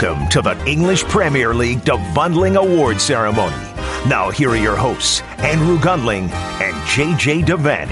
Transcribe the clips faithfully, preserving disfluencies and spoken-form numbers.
Welcome to the English Premier League Devundling Award Ceremony. Now here are your hosts, Andrew Gundling and J J Devaney.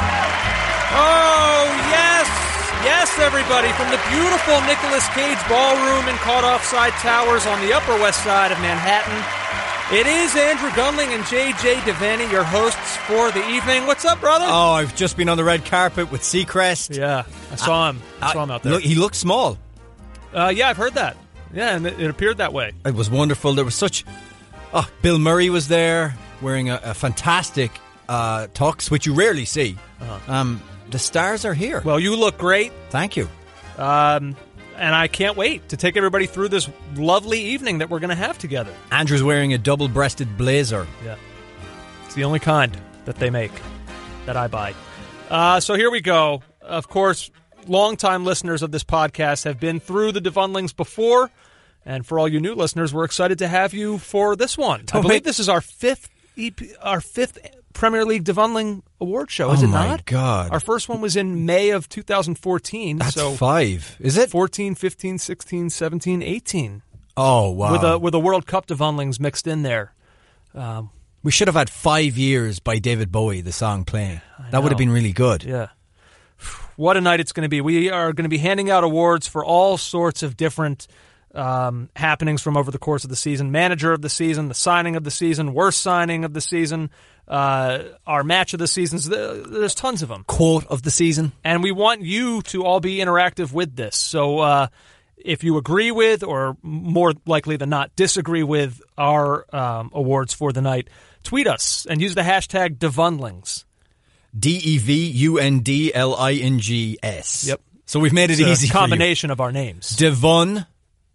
Oh, yes, yes, everybody, from the beautiful Nicolas Cage Ballroom in Caught Offside Towers on the Upper West Side of Manhattan. It is Andrew Gundling and J J Devaney, your hosts for the evening. What's up, brother? Oh, I've just been on the red carpet with Seacrest. Yeah, I saw him. I, I saw him out there. Look, he looked small. Uh, yeah, I've heard that. Yeah, and it, it appeared that way. It was wonderful. There was such... Oh, Bill Murray was there wearing a, a fantastic uh, tux, which you rarely see. Uh-huh. Um, the stars are here. Well, you look great. Thank you. Um, and I can't wait to take everybody through this lovely evening that we're going to have together. Andrew's wearing a double-breasted blazer. Yeah. It's the only kind that they make, that I buy. Uh, so here we go. Of course, longtime listeners of this podcast have been through the Devundlings before. And for all you new listeners, we're excited to have you for this one. Don't I believe wait. this is our fifth E P, our fifth Premier League Devundling Award show, is oh it my not? God. Our first one was in May of two thousand fourteen. That's so five, is it? fourteen, fifteen, sixteen, seventeen, eighteen. Oh, wow. With a, with a World Cup Devundlings mixed in there. Um, we should have had Five Years by David Bowie, the song playing. I That would have know. been really good. Yeah. What a night it's going to be. We are going to be handing out awards for all sorts of different um, happenings from over the course of the season. Manager of the season, the signing of the season, worst signing of the season, uh, our match of the season. There's tons of them. Quote of the season. And we want you to all be interactive with this. So uh, if you agree with, or more likely than not, disagree with our um, awards for the night, tweet us and use the hashtag Devundlings. D E V U N D L I N G S. Yep. So we've made it It's easy a for you. combination of our names. Devundlings.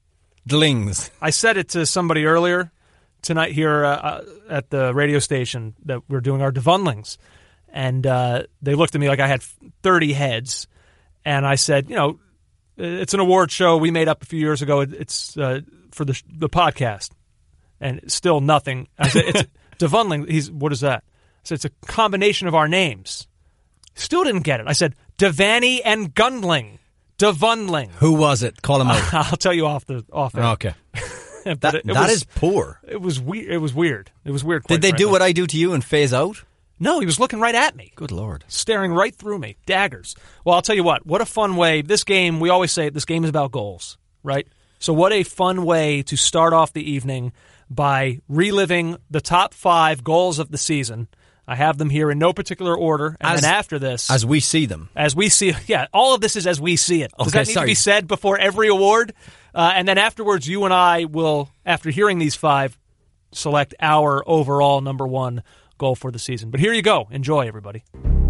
I said it to somebody earlier tonight here uh, at the radio station that we're doing our Devundlings. And uh, they looked at me like I had thirty heads. And I said, you know, it's an award show we made up a few years ago. It's uh, for the the podcast. And still nothing. I said, it's Devundling. He's, what is that? I said, it's a combination of our names. Still didn't get it. I said, Devaney and Gundling. Devundling. Who was it? Call him out. I'll tell you off the off air. Okay. But That, it, it that was, is poor. It was weird. It was weird. It was weird. Did they do what I do to you and phase out? No, he was looking right at me. Good Lord. Staring right through me. Daggers. Well, I'll tell you what. What a fun way. This game, we always say this game is about goals, right? So what a fun way to start off the evening by reliving the top five goals of the season. I have them here in no particular order. And As- then after this, As we see them. as we see, yeah, all of this is as we see it. Does Okay, that need sorry. to be said before every award? Uh, and then afterwards, you and I will, after hearing these five, select our overall number one goal for the season. But here you go. Enjoy, everybody.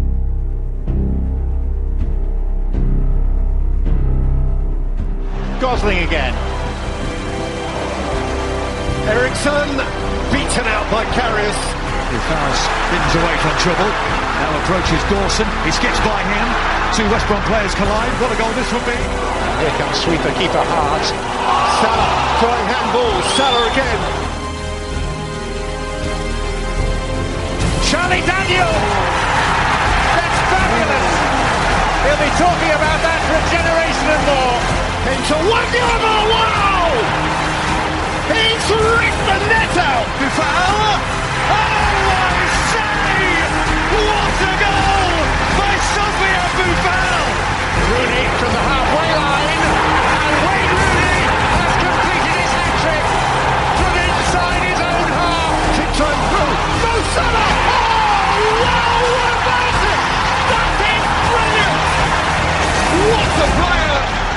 Gosling again. Eriksson beaten out by Karius. Buffon spins away from trouble. Now approaches Dawson. He skips by him. Two West Brom players collide. What a goal this would be. Here comes sweeper keeper Hart. Salah throwing handball. Salah again. Charlie Daniel. That's fabulous. He'll be talking about that for a generation and more. Into Wanyama. Wow! He's ripped the net out. Buffon. Oh, I say! What a goal by Sophia Buffon! Rooney from the halfway line, and Wayne Rooney has completed his hat-trick from inside his own half. Kicked on through, Mo Salah! Oh, wow, what about it? That is brilliant! What a player!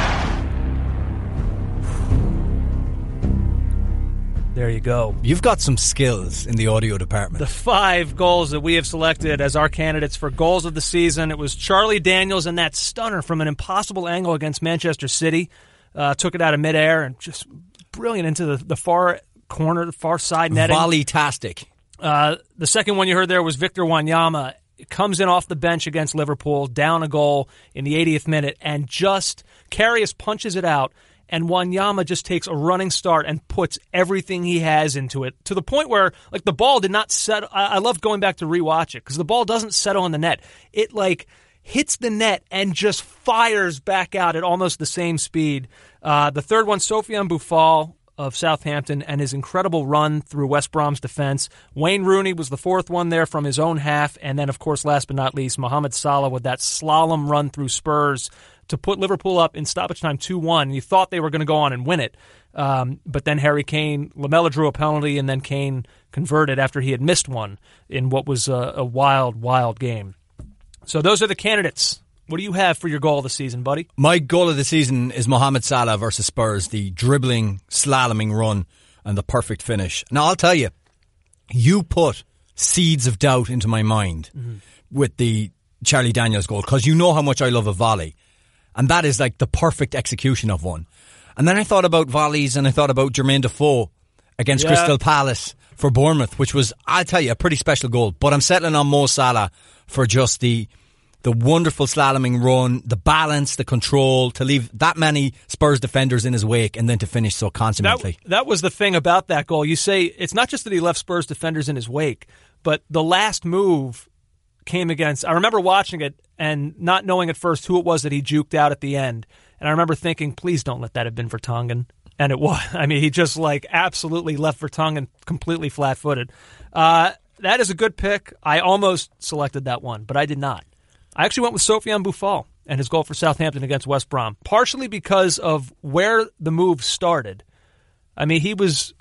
There you go. You've got some skills in the audio department. The five goals that we have selected as our candidates for goals of the season. It was Charlie Daniels and that stunner from an impossible angle against Manchester City. Uh, took it out of midair and just brilliant into the, the far corner, the far side netting. Volley-tastic. Uh, the second one you heard there was Victor Wanyama. It comes in off the bench against Liverpool, down a goal in the eightieth minute, and just Karius punches it out. And Wanyama just takes a running start and puts everything he has into it to the point where, like, the ball did not settle. I, I loved going back to rewatch it because the ball doesn't settle in the net. It, like, hits the net and just fires back out at almost the same speed. Uh, the third one, Sofiane Boufal of Southampton and his incredible run through West Brom's defense. Wayne Rooney was the fourth one there from his own half. And then, of course, last but not least, Mohamed Salah with that slalom run through Spurs to put Liverpool up in stoppage time two one. You thought they were going to go on and win it. Um, but then Harry Kane, Lamela drew a penalty, and then Kane converted after he had missed one in what was a, a wild, wild game. So those are the candidates. What do you have for your goal of the season, buddy? My goal of the season is Mohamed Salah versus Spurs, the dribbling, slaloming run and the perfect finish. Now, I'll tell you, you put seeds of doubt into my mind mm-hmm. with the Charlie Daniels goal, because you know how much I love a volley. And that is like the perfect execution of one. And then I thought about volleys, and I thought about Jermaine Defoe against yeah. Crystal Palace for Bournemouth, which was, I'll tell you, a pretty special goal. But I'm settling on Mo Salah for just the the wonderful slaloming run, the balance, the control, to leave that many Spurs defenders in his wake and then to finish so consummately. That, that was the thing about that goal. You say it's not just that he left Spurs defenders in his wake, but the last move came against, I remember watching it and not knowing at first who it was that he juked out at the end. And I remember thinking, please don't let that have been Vertonghen. And it was. I mean, he just like absolutely left Vertonghen completely flat-footed. Uh, that is a good pick. I almost selected that one, but I did not. I actually went with Sofiane Boufal and his goal for Southampton against West Brom, partially because of where the move started. I mean, he was,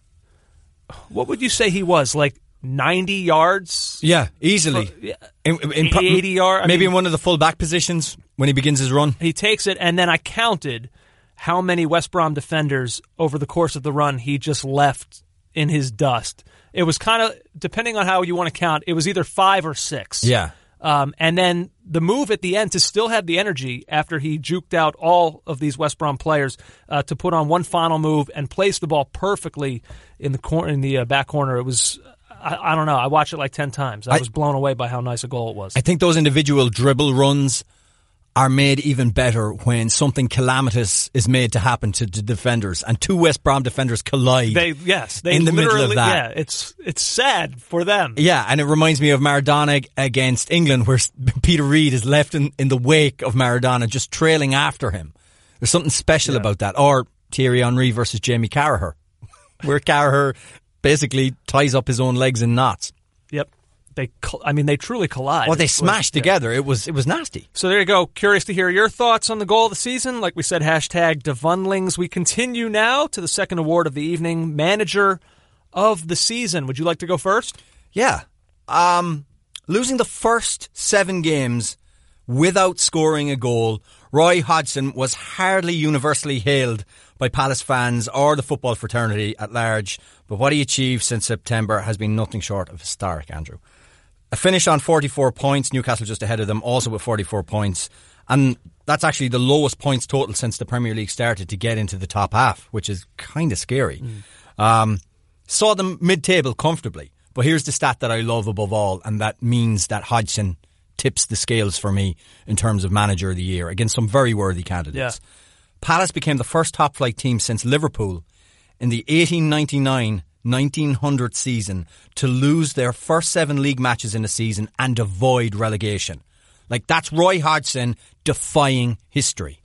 what would you say he was, like ninety yards? Yeah, easily. For, yeah. In, in, in, eighty yards. Maybe I mean, in one of the full-back positions when he begins his run. He takes it, and then I counted how many West Brom defenders over the course of the run he just left in his dust. It was kind of, depending on how you want to count, it was either five or six. Yeah. Um, and then the move at the end to still have the energy after he juked out all of these West Brom players uh, to put on one final move and place the ball perfectly in the cor- in the uh, back corner. It was, I, I don't know, I watched it like ten times. I, I was blown away by how nice a goal it was. I think those individual dribble runs are made even better when something calamitous is made to happen to the defenders, and two West Brom defenders collide. They yes, they in the middle of that. Yeah, it's it's sad for them. Yeah, and it reminds me of Maradona against England, where Peter Reid is left in, in the wake of Maradona, just trailing after him. There's something special yeah. about that. Or Thierry Henry versus Jamie Carragher, where Carragher basically ties up his own legs in knots. Yep. They, I mean, they truly collide. Well, they smashed was, together. Yeah. It was, it was nasty. So there you go. Curious to hear your thoughts on the goal of the season. Like we said, hashtag Devundlings. We continue now to the second award of the evening, Manager of the Season. Would you like to go first? Yeah. Um, losing the first seven games without scoring a goal, Roy Hodgson was hardly universally hailed by Palace fans or the football fraternity at large. But what he achieved since September has been nothing short of historic, Andrew. A finish on forty-four points, Newcastle just ahead of them, also with forty-four points. And that's actually the lowest points total since the Premier League started to get into the top half, which is kind of scary. Mm. Um, saw them mid-table comfortably. But here's the stat that I love above all, and that means that Hodgson tips the scales for me in terms of Manager of the Year against some very worthy candidates. Yeah. Palace became the first top-flight team since Liverpool in the eighteen ninety-nine nineteen hundred season to lose their first seven league matches in a season and avoid relegation. Like, that's Roy Hodgson defying history.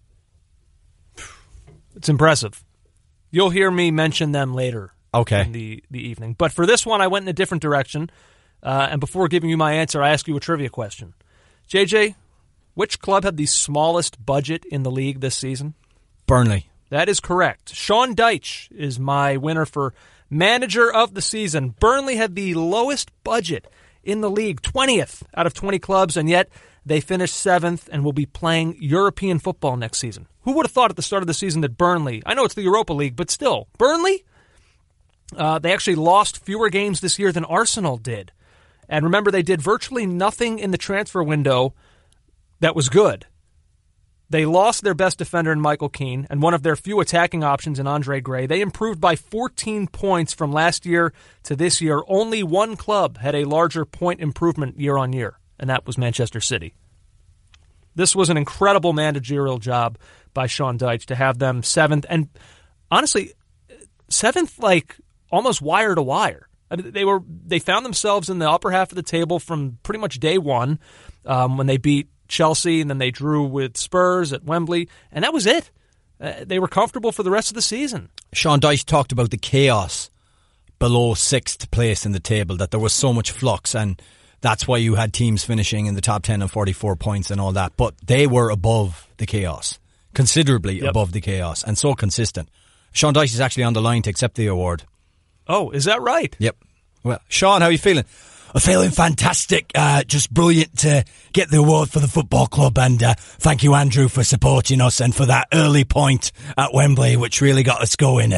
It's impressive. You'll hear me mention them later okay. in the, the evening. But for this one, I went in a different direction. Uh, and before giving you my answer, I ask you a trivia question. J J, which club had the smallest budget in the league this season? Burnley. That is correct. Sean Dyche is my winner for Manager of the Season. Burnley had the lowest budget in the league, twentieth out of twenty clubs, and yet they finished seventh and will be playing European football next season. Who would have thought at the start of the season that Burnley, I know it's the Europa League, but still, Burnley, uh, they actually lost fewer games this year than Arsenal did. And remember, they did virtually nothing in the transfer window that was good. They lost their best defender in Michael Keane and one of their few attacking options in Andre Gray. They improved by fourteen points from last year to this year. Only one club had a larger point improvement year on year, and that was Manchester City. This was an incredible managerial job by Sean Dyche to have them seventh, and honestly, seventh like almost wire to wire. I mean, they were they found themselves in the upper half of the table from pretty much day one um, when they beat Chelsea, and then they drew with Spurs at Wembley, and that was it. Uh, they were comfortable for the rest of the season. Sean Dyche talked about the chaos below sixth place in the table, that there was so much flux, and that's why you had teams finishing in the top ten and forty-four points and all that. But they were above the chaos, considerably yep. above the chaos, and so consistent. Sean Dyche is actually on the line to accept the award. Oh, is that right? Yep. Well, Sean, how are you feeling? I'm feeling fantastic. Uh, just brilliant to get the award for the football club, and uh, thank you, Andrew, for supporting us and for that early point at Wembley, which really got us going.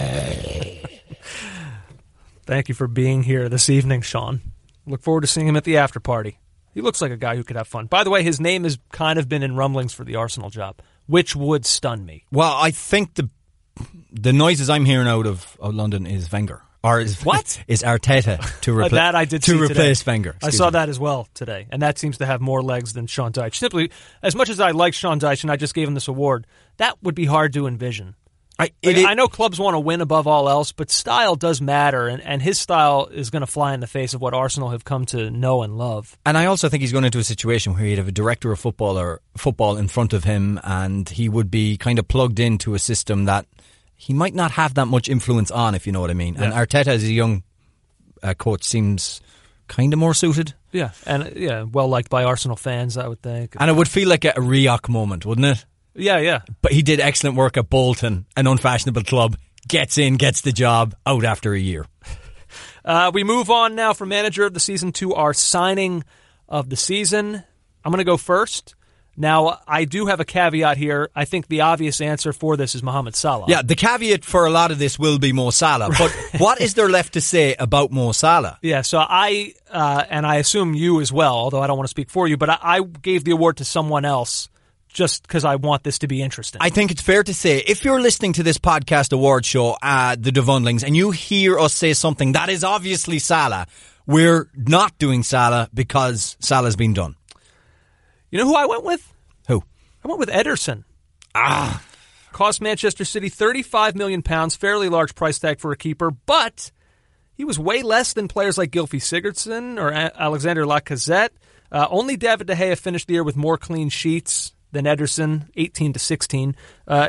Thank you for being here this evening, Sean. Look forward to seeing him at the after party. He looks like a guy who could have fun. By the way, his name has kind of been in rumblings for the Arsenal job, which would stun me. Well, I think the the noises I'm hearing out of, of London is Wenger. Or is, what? Is Arteta to, repla- that I did to see replace today. Wenger. I saw me. that as well today, and that seems to have more legs than Sean Dyche. Simply, as much as I like Sean Dyche and I just gave him this award, that would be hard to envision. I, Like, it, I know clubs want to win above all else, but style does matter, and, and his style is going to fly in the face of what Arsenal have come to know and love. And I also think he's going into a situation where he'd have a director of football or football in front of him, and he would be kind of plugged into a system that he might not have that much influence on, if you know what I mean. Yeah. And Arteta, as a young uh, coach, seems kind of more suited. Yeah, and yeah, well liked by Arsenal fans, I would think. And it would feel like a Rioch moment, wouldn't it? Yeah, yeah. But he did excellent work at Bolton, an unfashionable club. Gets in, gets the job, out after a year. Uh, we move on now from manager of the season to our signing of the season. I'm going to go first. Now, I do have a caveat here. I think the obvious answer for this is Mohamed Salah. Yeah, the caveat for a lot of this will be Mo Salah. But what is there left to say about Mo Salah? Yeah, so I, uh, and I assume you as well, although I don't want to speak for you, but I, I gave the award to someone else just because I want this to be interesting. I think it's fair to say, if you're listening to this podcast award show, uh, the Devundlings, and you hear us say something that is obviously Salah, we're not doing Salah because Salah's been done. You know who I went with? Who? I went with Ederson. Ah. Cost Manchester City thirty-five million pounds, fairly large price tag for a keeper, but he was way less than players like Gylfi Sigurdsson or a- Alexander Lacazette. Uh, only David De Gea finished the year with more clean sheets than Ederson, eighteen to sixteen. Uh,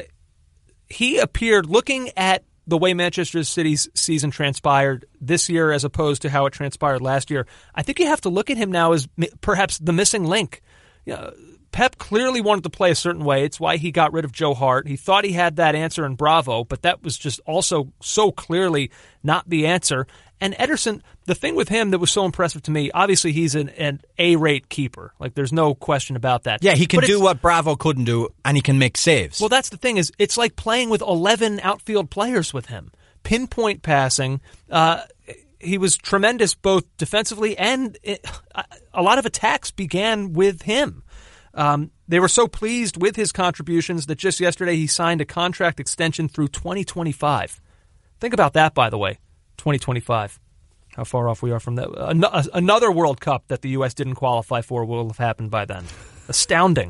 he appeared, looking at the way Manchester City's season transpired this year as opposed to how it transpired last year, I think you have to look at him now as mi- perhaps the missing link. You know, Pep clearly wanted to play a certain way. It's why he got rid of Joe Hart. He thought he had that answer in Bravo, but that was just also so clearly not the answer. And Ederson, the thing with him that was so impressive to me, obviously he's an, an A-rate keeper. Like, there's no question about that. Yeah, he can But do what Bravo couldn't do, and he can make saves. Well, that's the thing, is it's like playing with eleven outfield players with him. Pinpoint passing. Uh, he was tremendous both defensively and it, a lot of attacks began with him. Um, they were so pleased with his contributions that just yesterday he signed a contract extension through twenty twenty-five. Think about that, by the way, twenty twenty-five. How far off we are from that. An- another World Cup that the U S didn't qualify for will have happened by then. Astounding.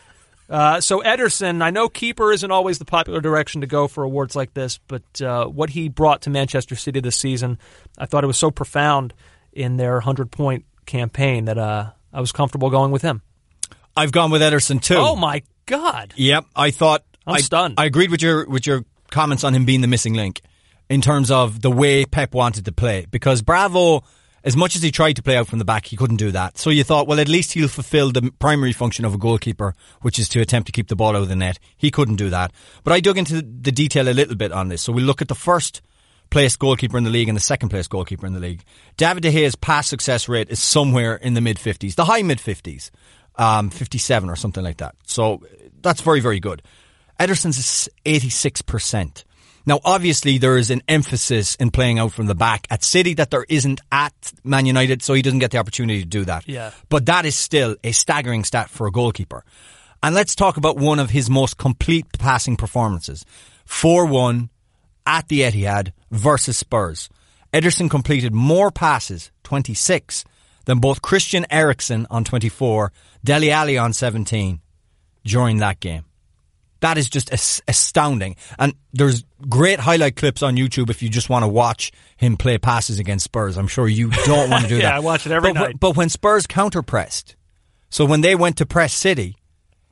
uh, so Ederson, I know keeper isn't always the popular direction to go for awards like this, but uh, what he brought to Manchester City this season, I thought it was so profound in their hundred-point campaign that uh, I was comfortable going with him. I've gone with Ederson too. Oh my God! Yep, I thought I'm I, stunned. I agreed with your with your comments on him being the missing link in terms of the way Pep wanted to play. Because Bravo, as much as he tried to play out from the back, he couldn't do that. So you thought, well, at least he'll fulfill the primary function of a goalkeeper, which is to attempt to keep the ball out of the net. He couldn't do that. But I dug into the detail a little bit on this. So we look at the first place goalkeeper in the league and the second place goalkeeper in the league. David De Gea's pass success rate is somewhere in the mid fifties, the high mid fifties. Um, fifty-seven or something like that. So that's very, very good. Ederson's is eighty-six percent. Now, obviously, there is an emphasis in playing out from the back at City that there isn't at Man United, so he doesn't get the opportunity to do that. Yeah. But that is still a staggering stat for a goalkeeper. And let's talk about one of his most complete passing performances. four one at the Etihad versus Spurs. Ederson completed more passes, twenty-six, than both Christian Eriksen on twenty-four, Dele Alli on seventeen, during that game. That is just as- astounding. And there's great highlight clips on YouTube if you just want to watch him play passes against Spurs. I'm sure you don't want to do yeah, that. Yeah, I watch it every but, night. But when Spurs counter-pressed, so when they went to press City,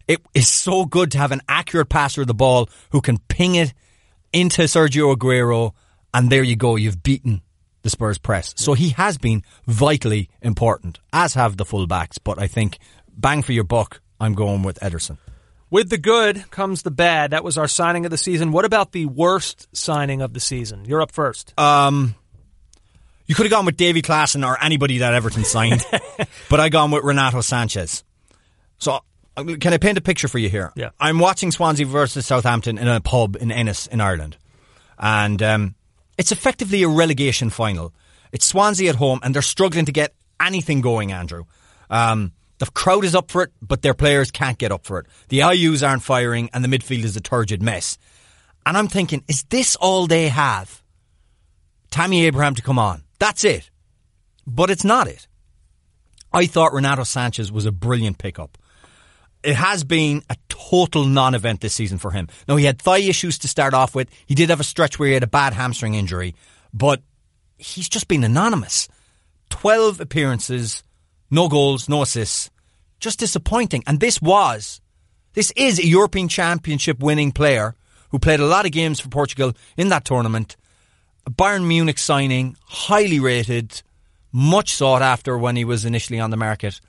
It is so good to have an accurate passer of the ball who can ping it into Sergio Aguero, and there you go, you've beaten the Spurs press. So he has been vitally important, as have the fullbacks, but I think bang for your buck, I'm going with Ederson. With the good comes the bad. That was our signing of the season. What about the worst signing of the season? You're up first. Um, you could have gone with Davy Klaassen or anybody that Everton signed, but I gone with Renato Sanchez. So can I paint a picture for you here? Yeah. I'm watching Swansea versus Southampton in a pub in Ennis in Ireland, and um, it's effectively a relegation final. It's Swansea at home, and they're struggling to get anything going, Andrew. Um, the crowd is up for it, but their players can't get up for it. The I Us aren't firing, and the midfield is a turgid mess. And I'm thinking, is this all they have? Tammy Abraham to come on. That's it. But it's not it. I thought Renato Sanchez was a brilliant pickup. It has been a total non-event this season for him. Now, he had thigh issues to start off with. He did have a stretch where he had a bad hamstring injury, but he's just been anonymous. twelve appearances, no goals, no assists. Just disappointing. And this was, this is a European Championship winning player who played a lot of games for Portugal in that tournament. A Bayern Munich signing, highly rated, much sought after when he was initially on the market.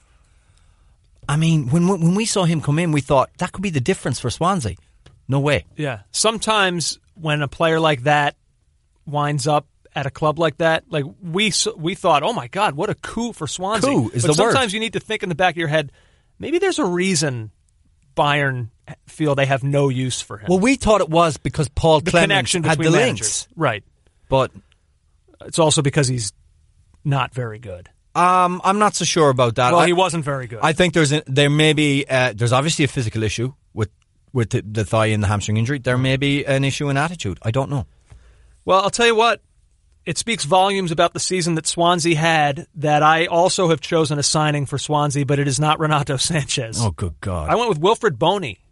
I mean, when when we saw him come in, we thought that could be the difference for Swansea. No way. Yeah. Sometimes when a player like that winds up at a club like that, like we we thought, oh my God, what a coup for Swansea. Coup is but the word. Sometimes you need to think in the back of your head, maybe there's a reason Bayern feel they have no use for him. Well, we thought it was because Paul the Clement connection had between the managers. links. Right. But it's also because he's not very good. Um, I'm not so sure about that. Well, I, he wasn't very good. I think there's a, there may be uh, there's obviously a physical issue with with the, the thigh and the hamstring injury. There may be an issue in attitude. I don't know. Well, I'll tell you what. It speaks volumes about the season that Swansea had that I also have chosen a signing for Swansea, but it is not Renato Sanchez. Oh, good God. I went with Wilfred Boney.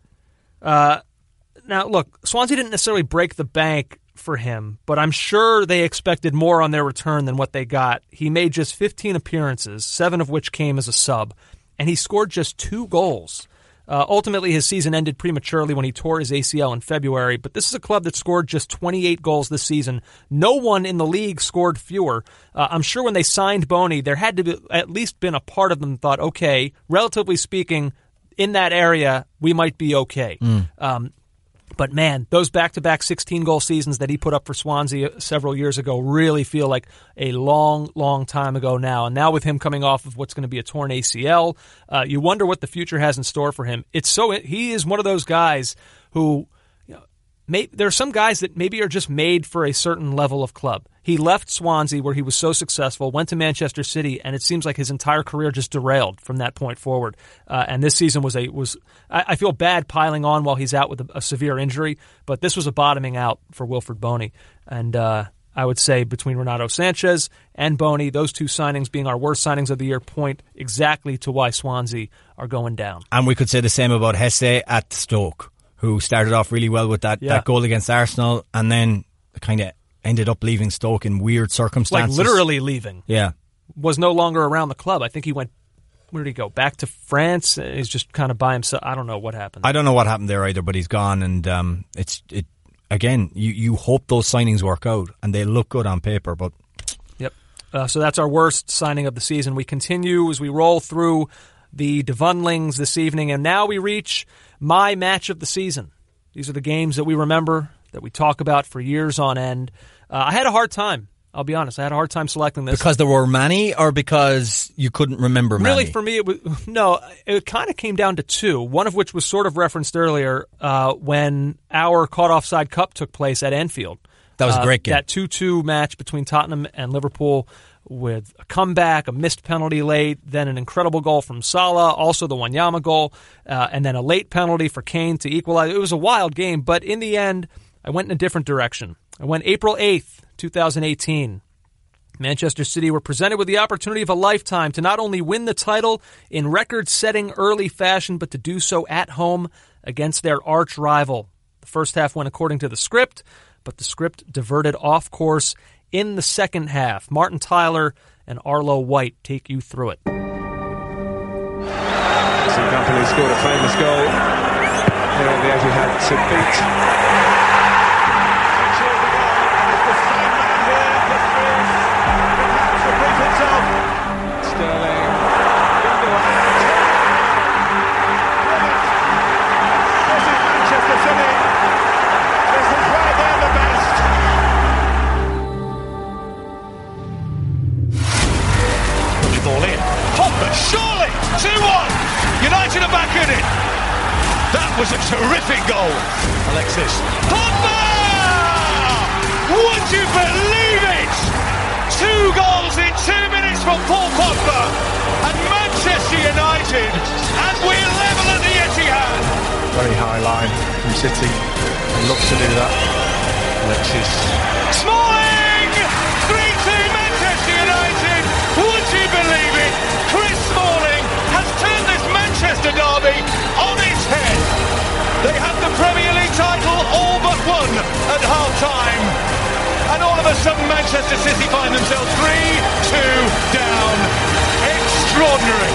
Uh, now, look, Swansea didn't necessarily break the bank for him, but I'm sure they expected more on their return than what they got. He made just fifteen appearances, seven of which came as a sub, and he scored just two goals. Uh, ultimately, his season ended prematurely when he tore his A C L in February, but this is a club that scored just twenty-eight goals this season. No one in the league scored fewer. Uh, I'm sure when they signed Boney, there had to be at least been a part of them thought, okay, relatively speaking, in that area, we might be okay. Mm. Um, But man, those back-to-back sixteen-goal seasons that he put up for Swansea several years ago really feel like a long, long time ago now. And now with him coming off of what's going to be a torn A C L, uh, you wonder what the future has in store for him. It's so he is one of those guys who, you know, may, there are some guys that maybe are just made for a certain level of club. He left Swansea where he was so successful, went to Manchester City, and it seems like his entire career just derailed from that point forward. Uh, and this season was a was I, I feel bad piling on while he's out with a, a severe injury, but this was a bottoming out for Wilfred Boney. And uh, I would say between Renato Sanchez and Boney, those two signings being our worst signings of the year, point exactly to why Swansea are going down. And we could say the same about Hesse at Stoke, who started off really well with that, yeah. that goal against Arsenal, and then kind of ended up leaving Stoke in weird circumstances. Like literally leaving. Yeah. Was no longer around the club. I think he went, where did he go? Back to France? He's just kind of by himself. I don't know what happened. I don't know what happened there either, but he's gone. And um, it's it again, you, you hope those signings work out, and they look good on paper. But Yep. Uh, so that's our worst signing of the season. We continue as we roll through the Devundlings this evening, and now we reach my match of the season. These are the games that we remember, that we talk about for years on end. Uh, I had a hard time. I'll be honest. I had a hard time selecting this. Because there were many, or because you couldn't remember many? Really, for me, it was no. It kind of came down to two. One of which was sort of referenced earlier uh, when our caught offside cup took place at Anfield. That was a great game. Uh, that two two match between Tottenham and Liverpool, with a comeback, a missed penalty late, then an incredible goal from Salah, also the Wanyama goal, uh, and then a late penalty for Kane to equalize. It was a wild game, but in the end, I went in a different direction. I went April eighth, twenty eighteen. Manchester City were presented with the opportunity of a lifetime to not only win the title in record-setting early fashion, but to do so at home against their arch-rival. The first half went according to the script, but the script diverted off course in the second half. Martin Tyler and Arlo White take you through it. Some Tripoli scored a famous goal here at the Etihad to beat. Sterling. This is Manchester City. This is where they're the best. Push the ball in. Pogba, surely! two one! United are back in it. That was a terrific goal. Alexis. Pogba! Would you believe it? Two goals in two minutes from Paul Pogba and Manchester United, and we're level at the Etihad. Very high line from City. They look to do that. Alexis. Smalling! three two Manchester United. Would you believe it? Chris Smalling has turned this Manchester derby on its head. They have the Premier League title all but won at half-time. And all of a sudden Manchester City find themselves three two down. Extraordinary.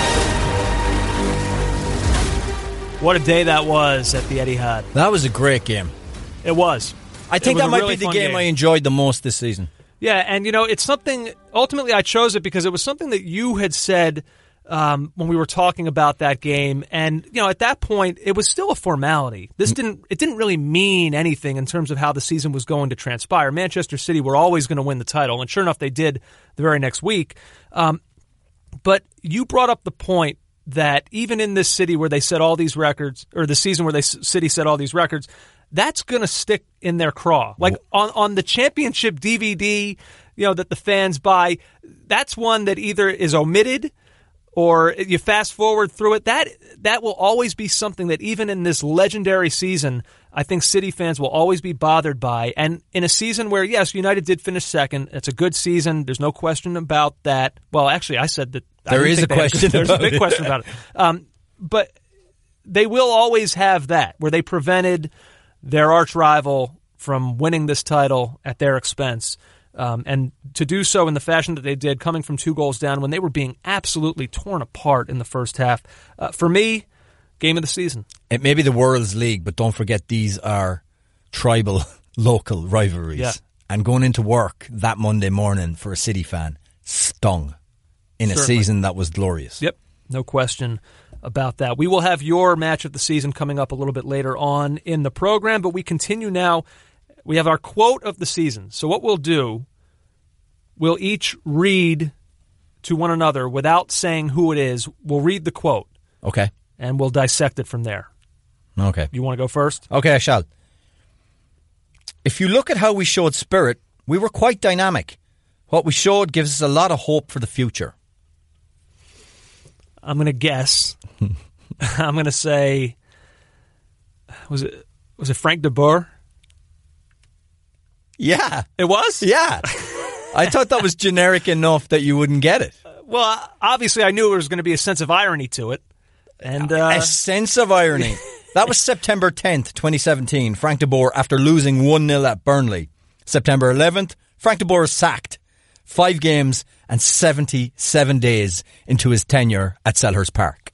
What a day that was at the Etihad. That was a great game. It was. I think was that a might really be the fun game, game I enjoyed the most this season. Yeah, and you know, it's something, ultimately I chose it because it was something that you had said um, when we were talking about that game, and you know, at that point, it was still a formality. This didn't, it didn't really mean anything in terms of how the season was going to transpire. Manchester City were always going to win the title, and sure enough, they did the very next week. Um, but you brought up the point that even in this city where they set all these records, or the season where the city set all these records, that's going to stick in their craw. Like on, on the championship D V D, you know, that the fans buy, that's one that either is omitted or you fast forward through it. That that will always be something that even in this legendary season, I think City fans will always be bothered by. And in a season where, yes, United did finish second, it's a good season. There's no question about that. Well, actually, I said that. There is a question There's about a big it. question about it. Um, but they will always have that, where they prevented their arch rival from winning this title at their expense. Um, and to do so in the fashion that they did, coming from two goals down when they were being absolutely torn apart in the first half. Uh, for me, game of the season. It may be the World's League, but don't forget these are tribal, local rivalries. Yeah. And going into work that Monday morning for a City fan stung in Certainly. a season that was glorious. Yep, no question about that. We will have your match of the season coming up a little bit later on in the program, but we continue now. We have our quote of the season. So what we'll do, we'll each read to one another without saying who it is. We'll read the quote. Okay. And we'll dissect it from there. Okay. You want to go first? Okay, I shall. If you look at how we showed spirit, we were quite dynamic. What we showed gives us a lot of hope for the future. I'm going to guess. I'm going to say, was it was it Frank de Boer? Yeah. It was? Yeah. I thought that was generic enough that you wouldn't get it. Well, obviously I knew there was going to be a sense of irony to it. And uh, a sense of irony. That was September tenth, twenty seventeen. Frank de Boer after losing one nil at Burnley. September eleventh, Frank de Boer is sacked. Five games and seventy-seven days into his tenure at Selhurst Park.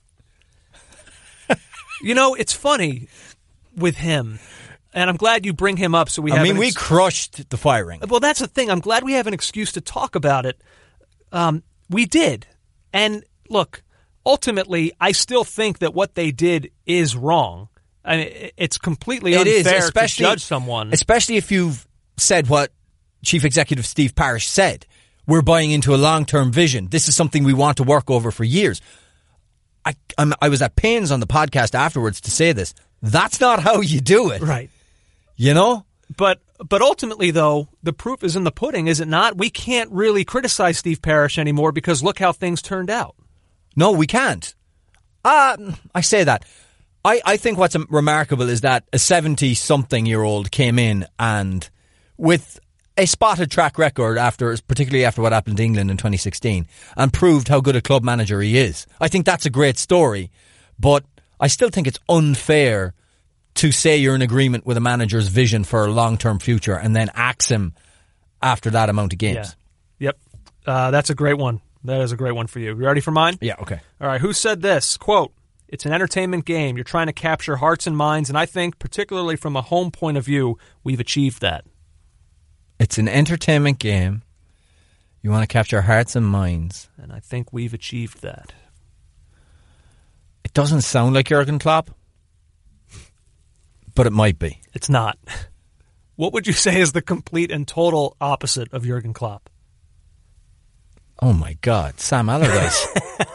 You know, it's funny with him, and I'm glad you bring him up so we I have mean, an we ex- crushed the firing. Well, that's the thing. I'm glad we have an excuse to talk about it. Um, we did. And look, ultimately, I still think that what they did is wrong. I mean, it's completely It unfair is, especially, to judge someone. Especially if you've said what Chief Executive Steve Parish said. We're buying into a long-term vision. This is something we want to work over for years. I I'm, I was at pains on the podcast afterwards to say this. That's not how you do it. Right. You know? But but ultimately, though, the proof is in the pudding, is it not? We can't really criticize Steve Parish anymore because look how things turned out. No, we can't. Uh, I say that. I, I think what's remarkable is that a seventy-something-year-old came in and with a spotted track record, after, particularly after what happened to England in twenty sixteen, and proved how good a club manager he is. I think that's a great story, but I still think it's unfair to say you're in agreement with a manager's vision for a long-term future and then axe him after that amount of games. Yeah. Yep. Uh, that's a great one. That is a great one for you. You ready for mine? Yeah, okay. All right. Who said this? Quote, It's an entertainment game. You're trying to capture hearts and minds, and I think, particularly from a home point of view, we've achieved that. It's an entertainment game. You want to capture hearts and minds. And I think we've achieved that. It doesn't sound like Jurgen Klopp, but it might be. It's not. What would you say is the complete and total opposite of Jurgen Klopp? Oh my God, Sam Allardyce.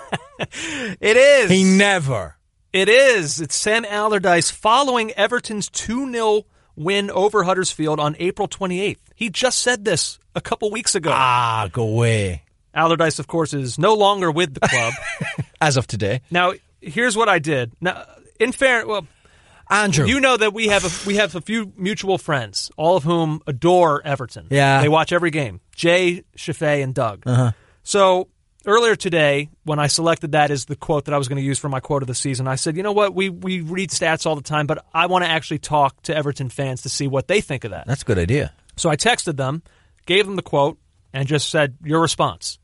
It is. He never. It is. It's Sam Allardyce following Everton's two nil win over Huddersfield on April twenty-eighth. He just said this a couple weeks ago. Ah, go away. Allardyce, of course, is no longer with the club. As of today. Now, here's what I did. Now, in fair, well, Andrew, you know that we have a, we have a few mutual friends, all of whom adore Everton. Yeah. They watch every game. Jay, Shafay, and Doug. Uh-huh. So earlier today, when I selected that as the quote that I was going to use for my quote of the season, I said, you know what, we, we read stats all the time, but I want to actually talk to Everton fans to see what they think of that. That's a good idea. So I texted them, gave them the quote, and just said, your response.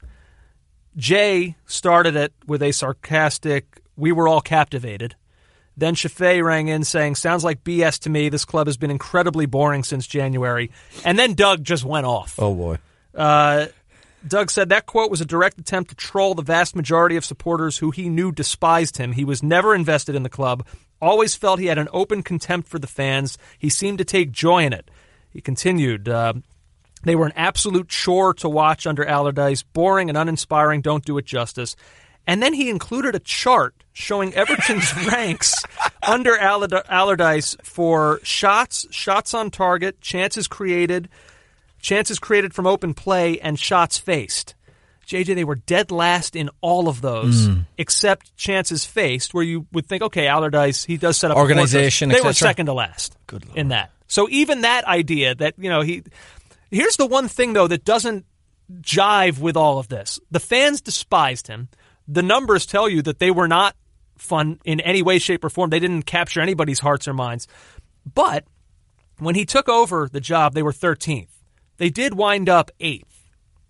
Jay started it with a sarcastic, we were all captivated. Then Shafay rang in saying, sounds like B S to me. This club has been incredibly boring since January. And then Doug just went off. Oh, boy. Uh, Doug said that quote was a direct attempt to troll the vast majority of supporters who he knew despised him. He was never invested in the club, always felt he had an open contempt for the fans. He seemed to take joy in it. He continued, uh, they were an absolute chore to watch under Allardyce, boring and uninspiring, don't do it justice. And then he included a chart showing Everton's ranks under Allardyce for shots, shots on target, chances created, chances created from open play, and shots faced. J J, they were dead last in all of those, mm. except chances faced, where you would think, okay, Allardyce, he does set up organization. They et cetera. were second to last Good Lord. in that. So even that idea that, you know, he. Here's the one thing, though, that doesn't jive with all of this. The fans despised him. The numbers tell you that they were not fun in any way, shape, or form. They didn't capture anybody's hearts or minds. But when he took over the job, they were thirteenth. They did wind up eighth.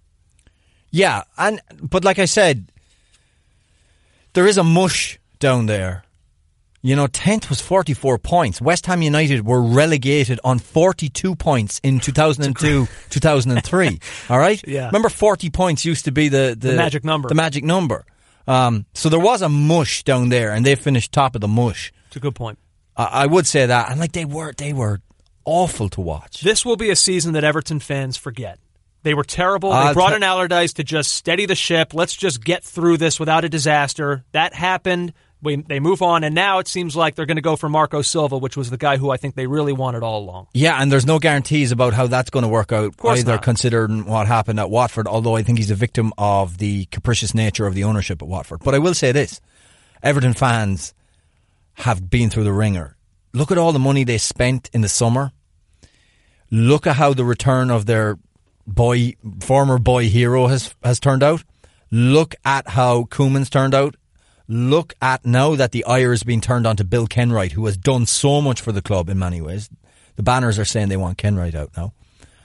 Yeah, and but like I said, there is a mush down there. You know, tenth was forty-four points. West Ham United were relegated on forty-two points in two thousand two, two thousand three. All right? Yeah. Remember, forty points used to be the, the, the magic number. The magic number. Um, so there was a mush down there, and they finished top of the mush. It's a good point. Uh, I would say that. And like they were, they were awful to watch. This will be a season that Everton fans forget. They were terrible. They I'll brought te- in Allardyce to just steady the ship. Let's just get through this without a disaster. That happened. We, they move on, and now it seems like they're going to go for Marco Silva, which was the guy who I think they really wanted all along. Yeah, and there's no guarantees about how that's going to work out either, not. considering what happened at Watford, although I think he's a victim of the capricious nature of the ownership at Watford. But I will say this, Everton fans have been through the ringer. Look at all the money they spent in the summer. Look at how the return of their boy, former boy hero has, has turned out. Look at how Koeman's turned out. Look at now that the ire is being turned on to Bill Kenwright, who has done so much for the club in many ways. The banners are saying they want Kenwright out now.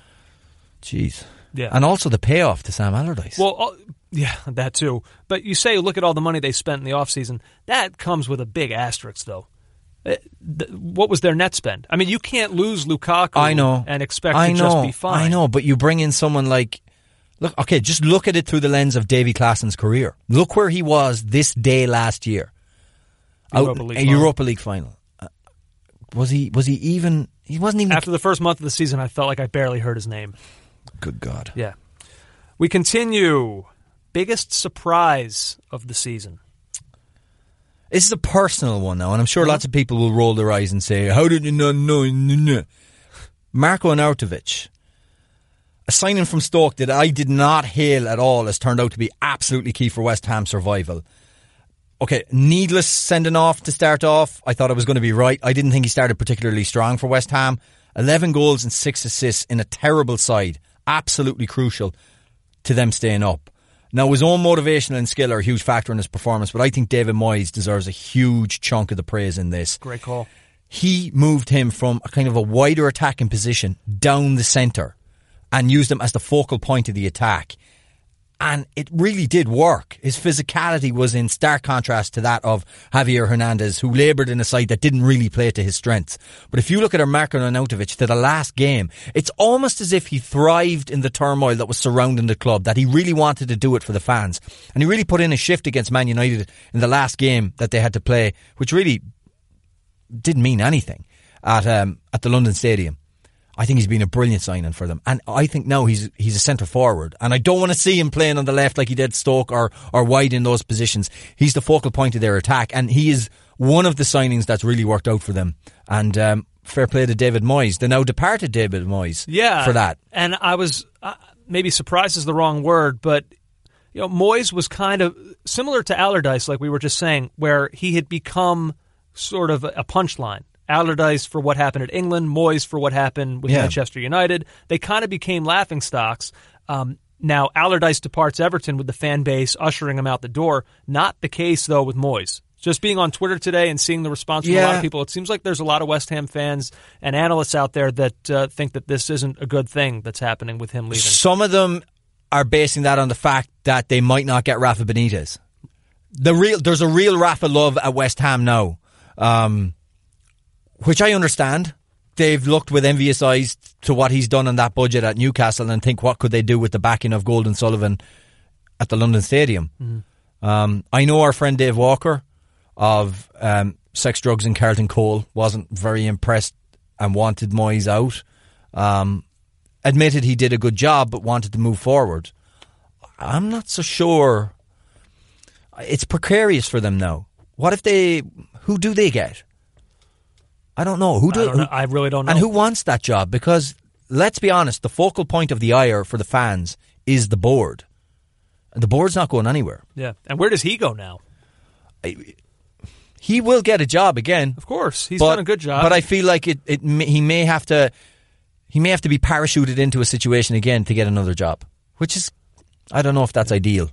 Jeez. Yeah. And also the payoff to Sam Allardyce. Well, uh, yeah, that too. But you say, look at all the money they spent in the offseason. That comes with a big asterisk, though. It, th- what was their net spend? I mean, you can't lose Lukaku I know. and expect I to know. just be fine. I know, but you bring in someone like... Look, okay, just look at it through the lens of Davy Klaasen's career. Look where he was this day last year. Europa Out, League a final. Europa League final. Uh, was he? Was he even? He wasn't even. After the first month of the season, I felt like I barely heard his name. Good God. Yeah. We continue. Biggest surprise of the season. This is a personal one now, and I'm sure lots of people will roll their eyes and say, "How did you not know?" Marko Arnautovic. A signing from Stoke that I did not hail at all has turned out to be absolutely key for West Ham's survival. Okay, needless sending off to start off. I thought it was going to be right. I didn't think he started particularly strong for West Ham. eleven goals and six assists in a terrible side. Absolutely crucial to them staying up. Now, his own motivation and skill are a huge factor in his performance, but I think David Moyes deserves a huge chunk of the praise in this. Great call. He moved him from a kind of a wider attacking position down the centre and used him as the focal point of the attack. And it really did work. His physicality was in stark contrast to that of Javier Hernandez, who laboured in a side that didn't really play to his strengths. But if you look at Marko Arnautovic to the last game, it's almost as if he thrived in the turmoil that was surrounding the club, that he really wanted to do it for the fans. And he really put in a shift against Man United in the last game that they had to play, which really didn't mean anything at um, at the London Stadium. I think he's been a brilliant signing for them. And I think now he's he's a centre forward. And I don't want to see him playing on the left like he did Stoke or, or wide in those positions. He's the focal point of their attack. And he is one of the signings that's really worked out for them. And um, fair play to David Moyes, the now departed David Moyes, yeah, for that. And I was, uh, maybe surprised is the wrong word, but you know, Moyes was kind of similar to Allardyce, like we were just saying, where he had become sort of a punchline. Allardyce for what happened at England, Moyes for what happened with yeah. Manchester United. They kind of became laughingstocks. Um, now, Allardyce departs Everton with the fan base ushering him out the door. Not the case, though, with Moyes. Just being on Twitter today and seeing the response from yeah. a lot of people, it seems like there's a lot of West Ham fans and analysts out there that uh, think that this isn't a good thing that's happening with him leaving. Some of them are basing that on the fact that they might not get Rafa Benitez. The real, there's a real Rafa love at West Ham now. Um... Which I understand. They've looked with envious eyes to what he's done on that budget at Newcastle and think what could they do with the backing of Golden Sullivan at the London Stadium. Mm-hmm. Um, I know our friend Dave Walker of um, Sex, Drugs and Carlton Cole wasn't very impressed and wanted Moyes out. Um, admitted he did a good job but wanted to move forward. I'm not so sure. It's precarious for them now. What if they... Who do they get? I don't know. Who do I, don't know. I really don't know. And who wants that job? Because, let's be honest, the focal point of the ire for the fans is the board. And the board's not going anywhere. Yeah. And where does he go now? He will get a job again. Of course. He's but, done a good job. But I feel like it, it. he may have to he may have to be parachuted into a situation again to get another job. Which is, I don't know if that's ideal.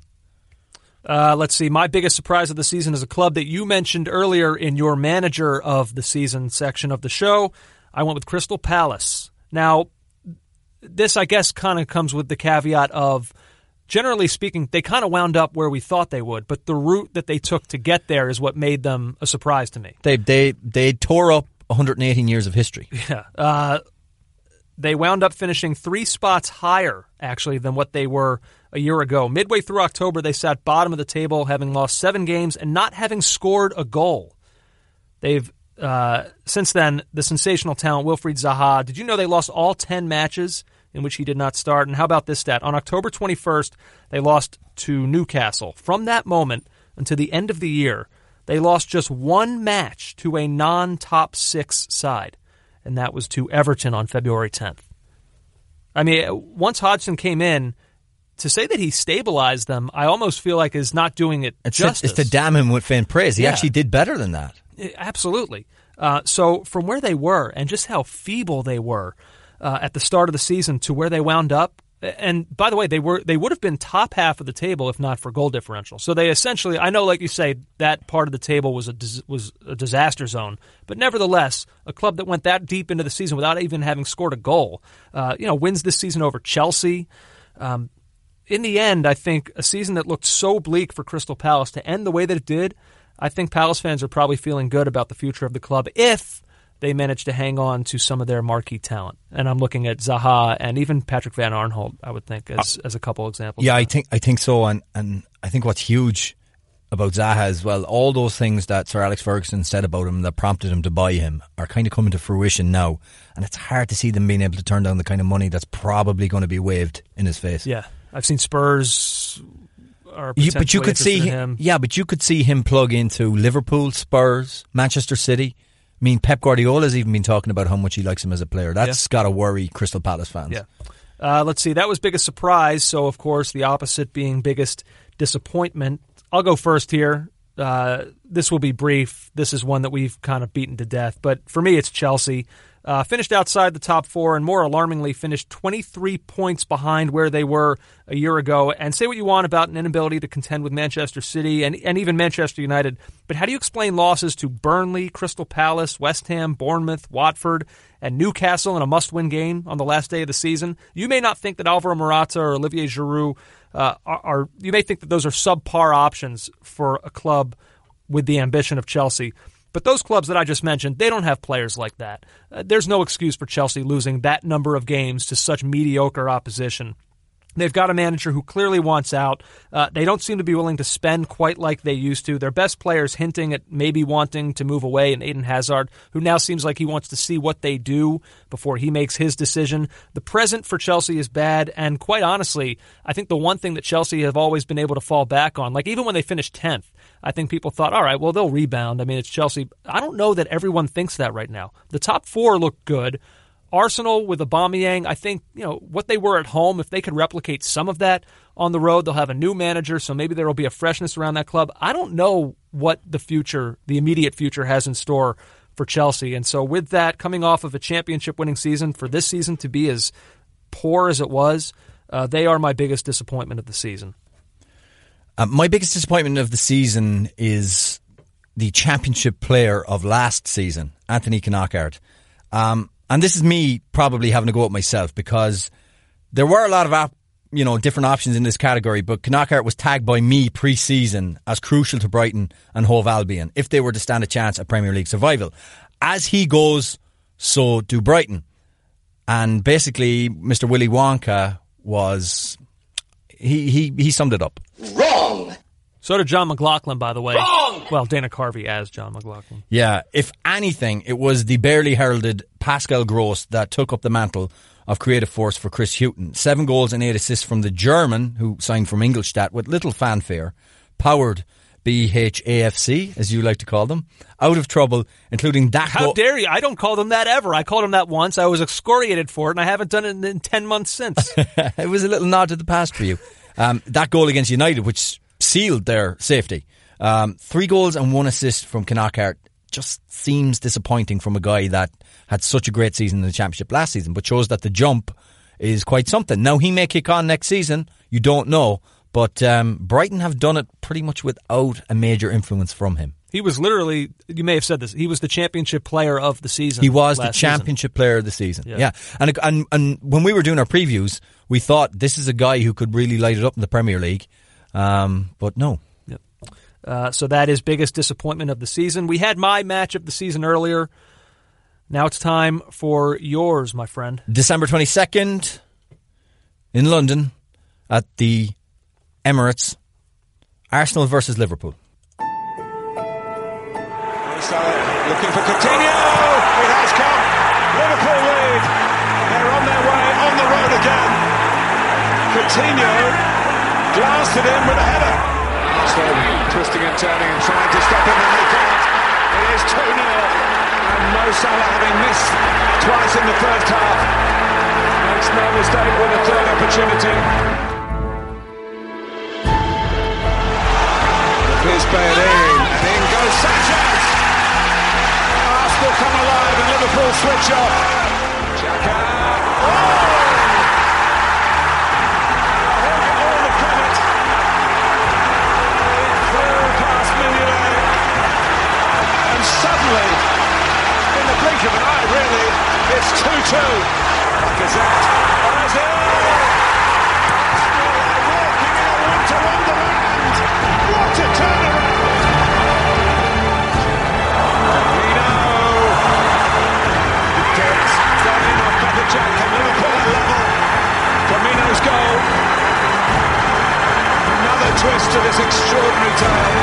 Uh, let's see. My biggest surprise of the season is a club that you mentioned earlier in your manager of the season section of the show. I went with Crystal Palace. Now, this, I guess, kind of comes with the caveat of, generally speaking, they kind of wound up where we thought they would, but the route that they took to get there is what made them a surprise to me. They they they tore up one hundred eighteen years of history. Yeah. Uh, they wound up finishing three spots higher, actually, than what they were a year ago. Midway through October, they sat bottom of the table, having lost seven games and not having scored a goal. They've, uh, since then, the sensational talent, Wilfried Zaha, did you know they lost all ten matches in which he did not start? And how about this stat? On October twenty-first, they lost to Newcastle. From that moment until the end of the year, they lost just one match to a non-top six side, and that was to Everton on February tenth. I mean, once Hodgson came in, to say that he stabilized them, I almost feel like is not doing it it's justice. To, it's to damn him with faint praise. He yeah. actually did better than that. Absolutely. Uh, so from where they were and just how feeble they were uh, at the start of the season to where they wound up, and by the way, they were they would have been top half of the table if not for goal differential. So they essentially, I know, like you say, that part of the table was a was a disaster zone, but nevertheless, a club that went that deep into the season without even having scored a goal, uh, you know, wins this season over Chelsea. Um, in the end, I think a season that looked so bleak for Crystal Palace to end the way that it did, I think Palace fans are probably feeling good about the future of the club if they manage to hang on to some of their marquee talent. And I'm looking at Zaha and even Patrick Van Arnholt, I would think, as as a couple examples. Yeah, I think I think so. And, and I think what's huge about Zaha as well, all those things that Sir Alex Ferguson said about him that prompted him to buy him are kind of coming to fruition now. And it's hard to see them being able to turn down the kind of money that's probably going to be waved in his face. Yeah, I've seen Spurs are you, but you could see him. Yeah, but you could see him plug into Liverpool, Spurs, Manchester City. I mean, Pep Guardiola's even been talking about how much he likes him as a player. That's yeah. got to worry Crystal Palace fans. Yeah. Uh, let's see. That was biggest surprise. So, of course, the opposite being biggest disappointment. I'll go first here. Uh, this will be brief. This is one that we've kind of beaten to death. But for me, it's Chelsea. Uh, finished outside the top four, and more alarmingly, finished twenty-three points behind where they were a year ago. And say what you want about an inability to contend with Manchester City and, and even Manchester United, but how do you explain losses to Burnley, Crystal Palace, West Ham, Bournemouth, Watford, and Newcastle in a must-win game on the last day of the season? You may not think that Alvaro Morata or Olivier Giroud uh, are, are, you may think that those are subpar options for a club with the ambition of Chelsea. But those clubs that I just mentioned, they don't have players like that. Uh, there's no excuse for Chelsea losing that number of games to such mediocre opposition. They've got a manager who clearly wants out. Uh, they don't seem to be willing to spend quite like they used to. Their best players hinting at maybe wanting to move away, and Eden Hazard, who now seems like he wants to see what they do before he makes his decision. The present for Chelsea is bad, and quite honestly, I think the one thing that Chelsea have always been able to fall back on, like even when they finished tenth, I think people thought, all right, well, they'll rebound. I mean, it's Chelsea. I don't know that everyone thinks that right now. The top four look good. Arsenal with Aubameyang, I think, you know, what they were at home, if they could replicate some of that on the road, they'll have a new manager, so maybe there will be a freshness around that club. I don't know what the future, the immediate future has in store for Chelsea. And so with that, coming off of a championship-winning season, for this season to be as poor as it was, uh, they are my biggest disappointment of the season. Uh, my biggest disappointment of the season is the championship player of last season, Anthony Knockart. Um And this is me probably having to go up myself, because there were a lot of op- you know different options in this category, but Knockart was tagged by me pre-season as crucial to Brighton and Hove Albion if they were to stand a chance at Premier League survival. As he goes, so do Brighton. And basically, Mister Willy Wonka was... He, he, he summed it up. Wrong! So did John McLaughlin, by the way. Wrong! Well, Dana Carvey as John McLaughlin. Yeah, if anything, it was the barely heralded Pascal Gross that took up the mantle of creative force for Chris Hughton. Seven goals and eight assists from the German, who signed from Ingolstadt with little fanfare, powered B H A F C, as you like to call them, out of trouble, including that How goal. dare you? I don't call them that ever. I called them that once. I was excoriated for it, and I haven't done it in ten months since. It was a little nod to the past for you. Um, that goal against United, which sealed their safety. Um, three goals and one assist from Knockart just seems disappointing from a guy that had such a great season in the Championship last season, but shows that the jump is quite something. Now, he may kick on next season. You don't know. But um, Brighton have done it pretty much without a major influence from him. He was literally, you may have said this, he was the championship player of the season. He was the championship season. player of the season. Yeah. yeah. And, and and when we were doing our previews, we thought this is a guy who could really light it up in the Premier League. Um, but no. Yep. Uh, so that is biggest disappointment of the season. We had my match of the season earlier. Now it's time for yours, my friend. December twenty-second in London at the Emirates. Arsenal versus Liverpool. Looking for Coutinho. It has come. Liverpool lead. They're on their way, on the road again. Coutinho glanced it in with a header. Arsenal twisting and turning and trying to stop him, and they can't. It is two nil. And Mo Salah, having missed twice in the first half, makes no mistake with a third opportunity. Here's Bellerin, and in goes Sanchez. Arsenal come alive and Liverpool switch off. Xhaka. Oh! All the credit. Through past Mignolet. And suddenly, in the blink of an eye really, it's two two. Lacazette. Ozil. Arsenal are walking in a winter wonderland. What a turnaround! Firmino gets done in off Petr Cech, and Liverpool are level. Firmino's goal. Another twist to this extraordinary tale.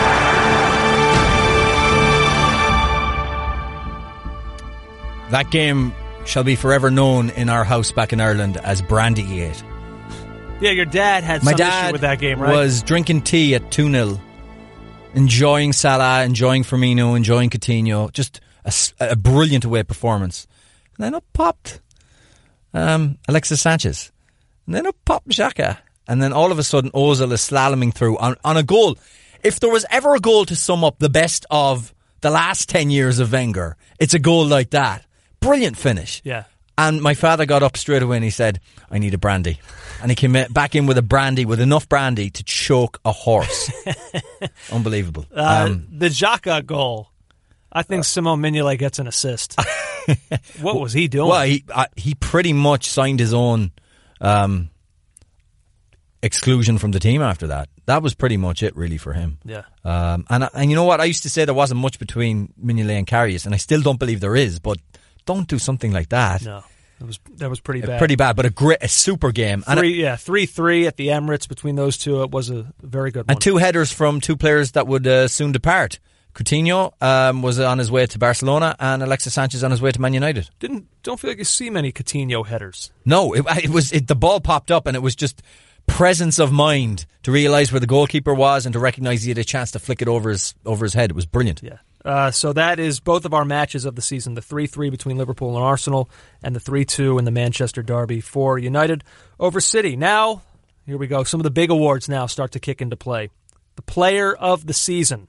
That game shall be forever known in our house back in Ireland as Brandygate. Yeah, your dad had My some dad issue with that game, right? was drinking tea at two nil, enjoying Salah, enjoying Firmino, enjoying Coutinho. Just a, a brilliant away performance. And then up popped um, Alexis Sanchez. And then up popped Xhaka. And then all of a sudden Ozil is slaloming through on, on a goal. If there was ever a goal to sum up the best of the last ten years of Wenger, it's a goal like that. brilliant finish. Yeah. And my father got up straight away and he said, I need a brandy. And he came back in with a brandy, with enough brandy to choke a horse. Unbelievable. Uh, um, the Xhaka goal. I think uh, Simon Mignolet gets an assist. What was he doing? Well, he uh, he pretty much signed his own um, exclusion from the team after that. That was pretty much it, really, for him. Yeah. Um, and and you know what? I used to say there wasn't much between Mignolet and Karius, and I still don't believe there is. But don't do something like that. No, it was that was pretty bad. Pretty bad, but a great, a super game. Three, and it, yeah, three three at the Emirates between those two. It was a very good one. And two headers from two players that would uh, soon depart. Coutinho um, was on his way to Barcelona, and Alexis Sanchez on his way to Man United. Didn't don't feel like you see many Coutinho headers. No, it, it was it, the ball popped up, and it was just presence of mind to realise where the goalkeeper was and to recognise he had a chance to flick it over his over his head. It was brilliant. Yeah. Uh, so that is both of our matches of the season: the three three between Liverpool and Arsenal, and the three two in the Manchester derby for United over City. Now, here we go. Some of the big awards now start to kick into play. The Player of the Season.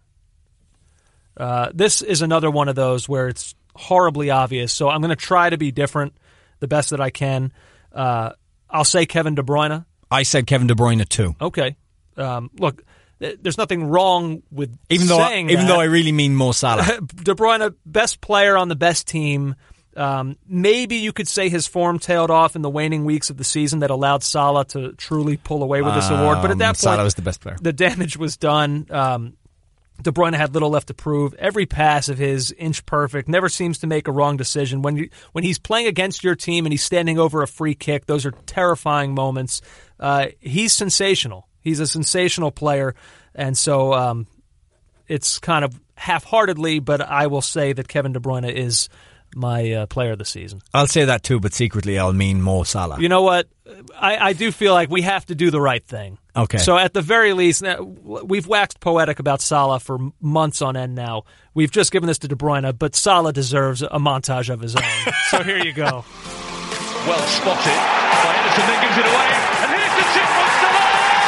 Uh, this is another one of those where it's horribly obvious, so I'm going to try to be different the best that I can. Uh, I'll say Kevin De Bruyne. I said Kevin De Bruyne too. Okay. Um, look, th- there's nothing wrong with even though saying I, even that. though I really mean Mo Salah. De Bruyne, best player on the best team. Um, maybe you could say his form tailed off in the waning weeks of the season that allowed Salah to truly pull away with this um, award. But at that point, Salah was the best player. The damage was done. Um, De Bruyne had little left to prove. Every pass of his, inch perfect, never seems to make a wrong decision. When you, when he's playing against your team and he's standing over a free kick, those are terrifying moments. Uh, he's sensational. He's a sensational player, and so um, it's kind of half-heartedly, but I will say that Kevin De Bruyne is my uh, player of the season. I'll say that too, but secretly I'll mean Mo Salah. You know what? I, I do feel like we have to do the right thing. Okay. So at the very least, we've waxed poetic about Salah for months on end now. We've just given this to De Bruyne, but Salah deserves a montage of his own. So here you go. Well spotted by Ederson, then gives it away. And here's the tip from Salah!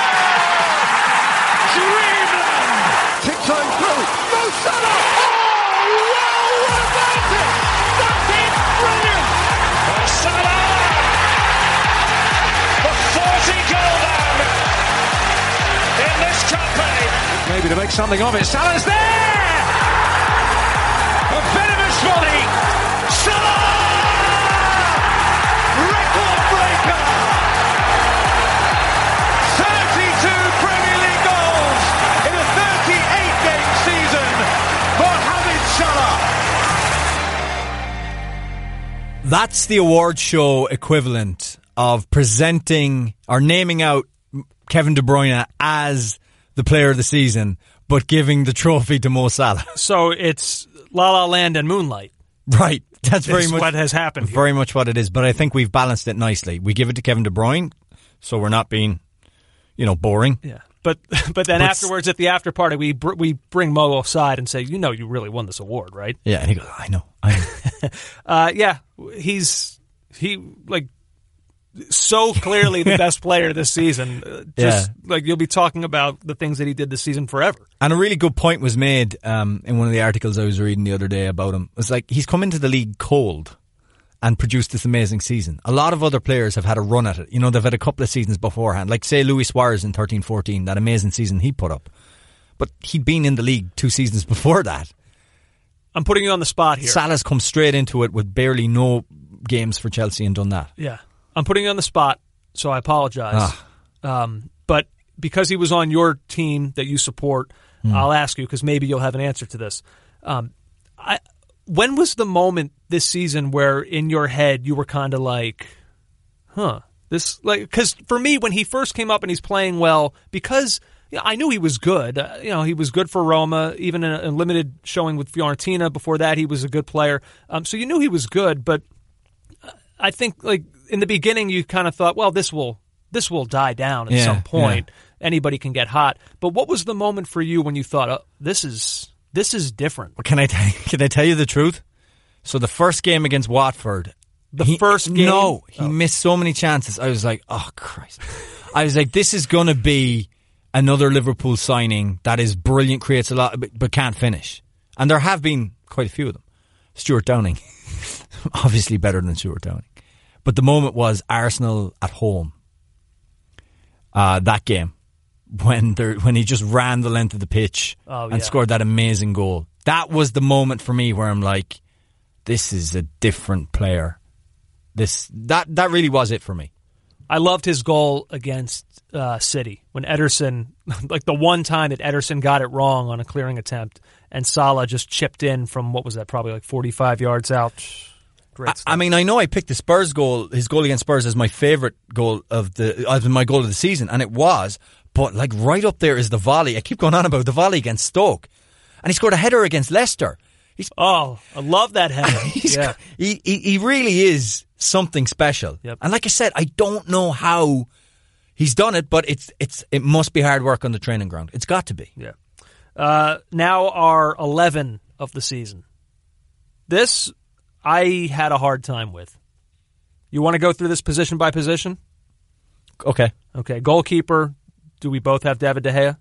Dreamland! Tiptoe through. Mo Salah! Oh, wow, what about it? That is brilliant! Mo Salah! The forty goal man in this campaign. Maybe to make something of it. Salah's there! A bit of a volley. Salah! Record breaker! thirty-two Premier League goals in a thirty-eight game season. Mohamed Salah. That's the award show equivalent of presenting or naming out Kevin De Bruyne as the player of the season, but giving the trophy to Mo Salah. So it's La La Land and Moonlight. Right. That's very it's much what has happened. Very here. much what it is. But I think we've balanced it nicely. We give it to Kevin De Bruyne, so we're not being, you know, boring. Yeah. But but then but afterwards at the after party, we br- we bring Mo aside and say, you know, you really won this award, right? Yeah. And he goes, I know. I know. uh, yeah. He's he like. So clearly the best player this season. Uh, just yeah. like you'll be talking about the things that he did this season forever. And a really good point was made um, in one of the articles I was reading the other day about him. It's like he's come into the league cold and produced this amazing season. A lot of other players have had a run at it. You know, they've had a couple of seasons beforehand. Like, say, Luis Suarez in thirteen fourteen, that amazing season he put up. But he'd been in the league two seasons before that. I'm putting you on the spot here. Salah's come straight into it with barely no games for Chelsea and done that. Yeah. I'm putting you on the spot, so I apologize. Ah. Um, but because he was on your team that you support, mm. I'll ask you because maybe you'll have an answer to this. Um, I, when was the moment this season where in your head you were kind of like, huh, this like because for me when he first came up and he's playing well because you know, I knew he was good. Uh, you know, he was good for Roma, even in a, a limited showing with Fiorentina. Before that, he was a good player. Um, so you knew he was good, but I think like. In the beginning, you kind of thought, well, this will this will die down at yeah, some point. Yeah. Anybody can get hot. But what was the moment for you when you thought, oh, this is this is different? Can I t- can I tell you the truth? So the first game against Watford, the he, first game, no, he oh. missed so many chances. I was like, oh Christ! I was like, this is going to be another Liverpool signing that is brilliant, creates a lot, but, but can't finish. And there have been quite a few of them. Stuart Downing. obviously better than Stuart Downing. But the moment was Arsenal at home. Uh, that game. When there, when he just ran the length of the pitch oh, and yeah. scored that amazing goal. That was the moment for me where I'm like, this is a different player. This that that really was it for me. I loved his goal against uh, City when Ederson, like the one time that Ederson got it wrong on a clearing attempt, and Salah just chipped in from, what was that, probably like forty-five yards out. Great stuff. I, I mean, I know I picked the Spurs goal, his goal against Spurs, as my favourite goal of the, as my goal of the season, and it was. But like right up there is the volley. I keep going on about the volley against Stoke, and he scored a header against Leicester. He's, oh, I love that header. yeah, he, he he really is something special. Yep. And like I said, I don't know how he's done it, but it's it's it must be hard work on the training ground. It's got to be. Yeah. Uh, now our eleven of the season. This I had a hard time with. You want to go through this position by position? Okay. Okay. Goalkeeper. Do we both have David De Gea?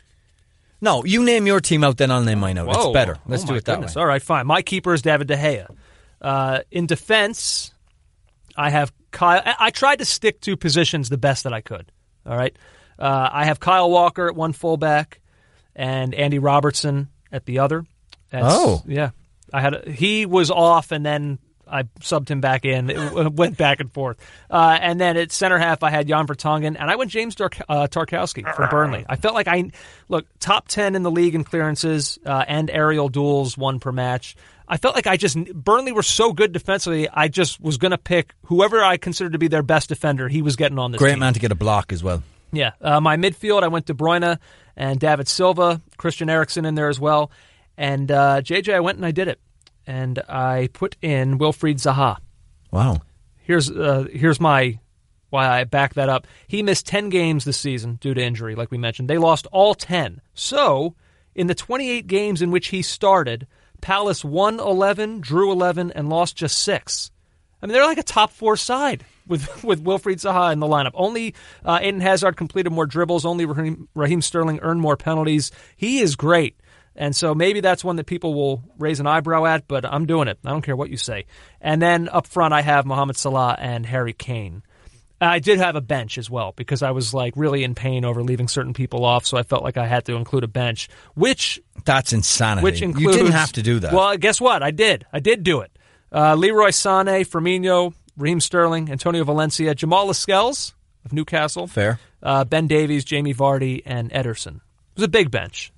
No, you name your team out, then I'll name mine out. Whoa. It's better. Let's oh do my it that goodness. way. All right, fine. My keeper is David De Gea. Uh, in defense, I have Kyle. I tried to stick to positions the best that I could. All right. Uh, I have Kyle Walker at one fullback and Andy Robertson at the other. That's, oh. Yeah. I had a, he was off, and then I subbed him back in. It went back and forth. Uh, and then at center half, I had Jan Vertonghen, and I went James Dark, uh, Tarkowski from Burnley. I felt like I, look, top ten in the league in clearances uh, and aerial duels, one per match. I felt like I just, Burnley were so good defensively, I just was going to pick whoever I considered to be their best defender. He was getting on this Great team. man to get a block as well. Yeah. Uh, my midfield, I went De Bruyne and David Silva, Christian Eriksen in there as well. And uh, J J, I went and I did it. And I put in Wilfried Zaha. Wow. Here's uh, here's my why I back that up. He missed ten games this season due to injury, like we mentioned. They lost all ten. So, in the twenty-eight games in which he started, Palace won eleven, drew eleven, and lost just six. I mean, they're like a top four side with with Wilfried Zaha in the lineup. Only uh, Eden Hazard completed more dribbles. Only Raheem, Raheem Sterling earned more penalties. He is great. And so maybe that's one that people will raise an eyebrow at, but I'm doing it. I don't care what you say. And then up front, I have Mohamed Salah and Harry Kane. I did have a bench as well because I was like really in pain over leaving certain people off, so I felt like I had to include a bench, which... That's insanity. Which includes, you didn't have to do that. Well, guess what? I did. I did do it. Uh, Leroy Sané, Firmino, Raheem Sterling, Antonio Valencia, Jamal Lascelles of Newcastle. Fair. Uh, Ben Davies, Jamie Vardy, and Ederson. It was a big bench.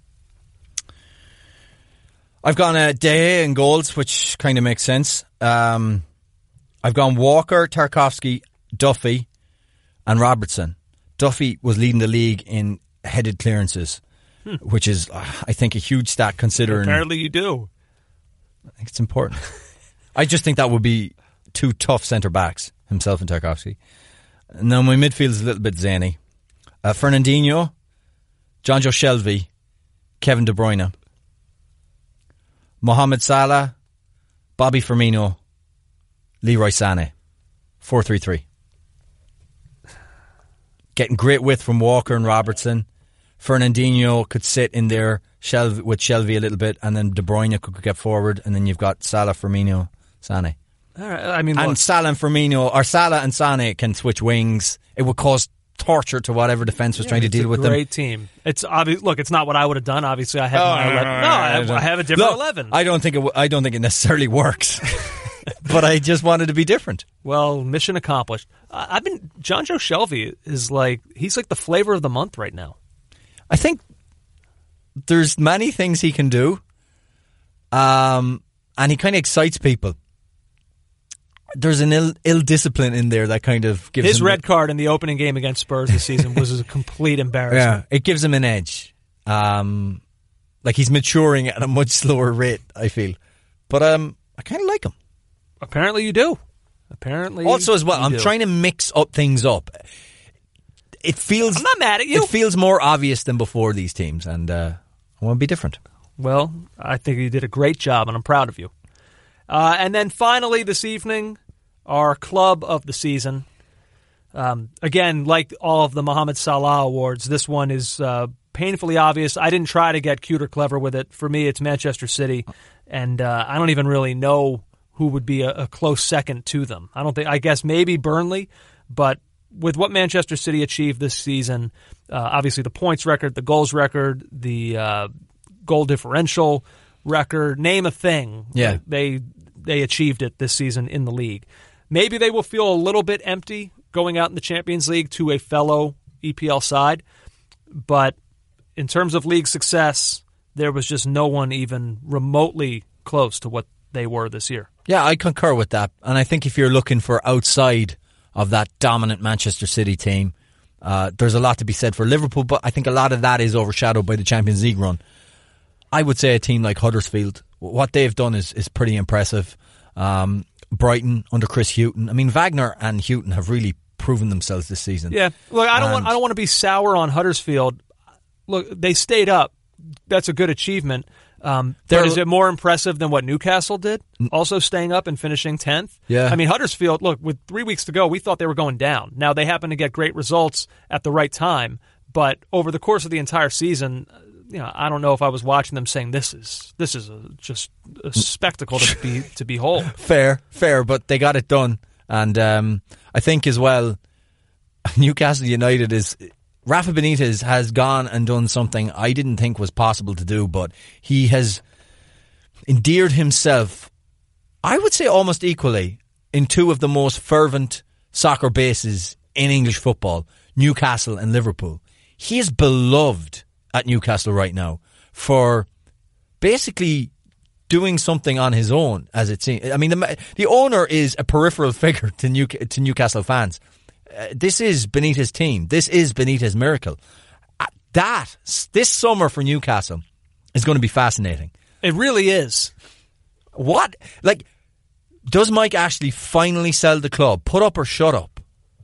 I've gone uh, De Gea in goals, which kind of makes sense. Um, I've gone Walker, Tarkowski, Duffy, and Robertson. Duffy was leading the league in headed clearances, hmm. which is, uh, I think, a huge stat considering... Apparently you do. I think it's important. I just think that would be two tough centre-backs, himself and Tarkowski. Now, my midfield is a little bit zany. Uh, Fernandinho, Jonjo Shelvey, Kevin De Bruyne, Mohamed Salah, Bobby Firmino, Leroy Sané. four three three. Getting great width from Walker and Robertson. Fernandinho could sit in there Shelvey, with Shelvey a little bit, and then De Bruyne could get forward, and then you've got Salah, Firmino, Sané. All right, I mean, and look. Salah and Firmino, or Salah and Sané can switch wings. It would cause torture to whatever defense was yeah, trying to deal with them. It's a great team. It's obvious. Look, it's not what I would have done. Obviously, I have oh, my no, eleven. no, No, no, I, no, I have a different Look, eleven. I don't think it. W- I don't think it necessarily works, but I just wanted to be different. Well, mission accomplished. Uh, I've been Jonjo Shelvey is like he's like the flavor of the month right now. I think there's many things he can do, um, and he kind of excites people. There's an ill, ill discipline in there that kind of gives his him red the, card in the opening game against Spurs this season was a complete embarrassment. Yeah, it gives him an edge. Um, like he's maturing at a much slower rate, I feel. But um, I kind of like him. Apparently, you do. Apparently, also as well, you I'm do. trying to mix up things up. It feels. I'm not mad at you. It feels more obvious than before these teams, and uh, I want to be different. Well, I think you did a great job, and I'm proud of you. Uh, and then finally this evening, our club of the season. Um, again, like all of the Mohamed Salah awards, this one is uh, painfully obvious. I didn't try to get cute or clever with it. For me, it's Manchester City, and uh, I don't even really know who would be a, a close second to them. I don't think. I guess maybe Burnley, but with what Manchester City achieved this season, uh, obviously the points record, the goals record, the uh, goal differential record, name a thing. Yeah. They they achieved it this season in the league. Maybe they will feel a little bit empty going out in the Champions League to a fellow E P L side, but in terms of league success, there was just no one even remotely close to what they were this year. Yeah, I concur with that. And I think if you're looking for outside of that dominant Manchester City team, uh, there's a lot to be said for Liverpool, but I think a lot of that is overshadowed by the Champions League run. I would say a team like Huddersfield, what they've done is, is pretty impressive. Um, Brighton under Chris Hughton. I mean, Wagner and Hughton have really proven themselves this season. Yeah, look, I don't and want I don't want to be sour on Huddersfield. Look, they stayed up. That's a good achievement. Um, but is it more impressive than what Newcastle did? Also staying up and finishing tenth? Yeah. I mean, Huddersfield, look, with three weeks to go, we thought they were going down. Now, they happen to get great results at the right time, but over the course of the entire season, you know, I don't know if I was watching them saying this is this is a, just a spectacle to be to behold. Fair, fair, but they got it done. And um, I think as well, Newcastle United is... Rafa Benitez has gone and done something I didn't think was possible to do, but he has endeared himself, I would say almost equally, in two of the most fervent soccer bases in English football, Newcastle and Liverpool. He is beloved at Newcastle right now for basically doing something on his own, as it seems. I mean, the, the owner is a peripheral figure to, New, to Newcastle fans. Uh, this is Benitez' team. This is Benitez' miracle. Uh, that, this summer for Newcastle is going to be fascinating. It really is. What? Like, does Mike Ashley finally sell the club? Put up or shut up?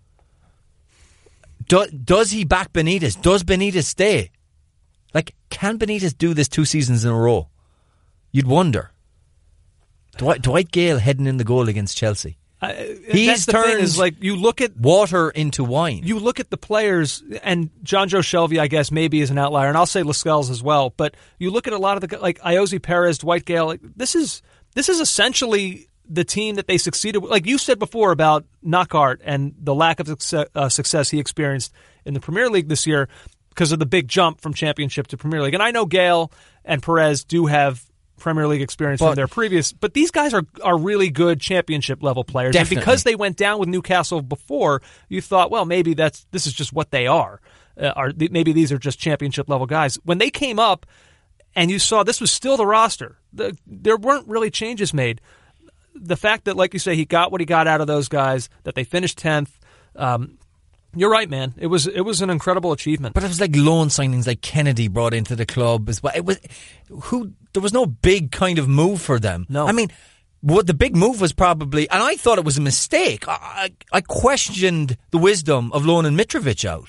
Do, does he back Benitez? Does Benitez stay? Like, can Benitez do this two seasons in a row? You'd wonder. Dwight, Dwight Gale heading in the goal against Chelsea. Uh, He's turned is like you look at water into wine. You look at the players, and John Joe Shelby, I guess, maybe is an outlier, and I'll say Lascelles as well. But you look at a lot of the like Iosi Perez, Dwight Gale. Like, this is this is essentially the team that they succeeded with. Like you said before about Knockaert and the lack of success, uh, success he experienced in the Premier League this year because of the big jump from Championship to Premier League. And I know Gale and Perez do have Premier League experience but, from their previous, but these guys are are really good Championship level players. Definitely. And because they went down with Newcastle before, you thought, well, maybe that's this is just what they are. Uh, are maybe these are just Championship level guys. When they came up, and you saw this was still the roster. The, there weren't really changes made. The fact that, like you say, he got what he got out of those guys, that they finished tenth. Um, You're right, man. It was it was an incredible achievement. But it was like loan signings, like Kennedy brought into the club as well. It was who there was no big kind of move for them. No, I mean, what the big move was probably, and I thought it was a mistake. I, I, I questioned the wisdom of loaning Mitrovic out.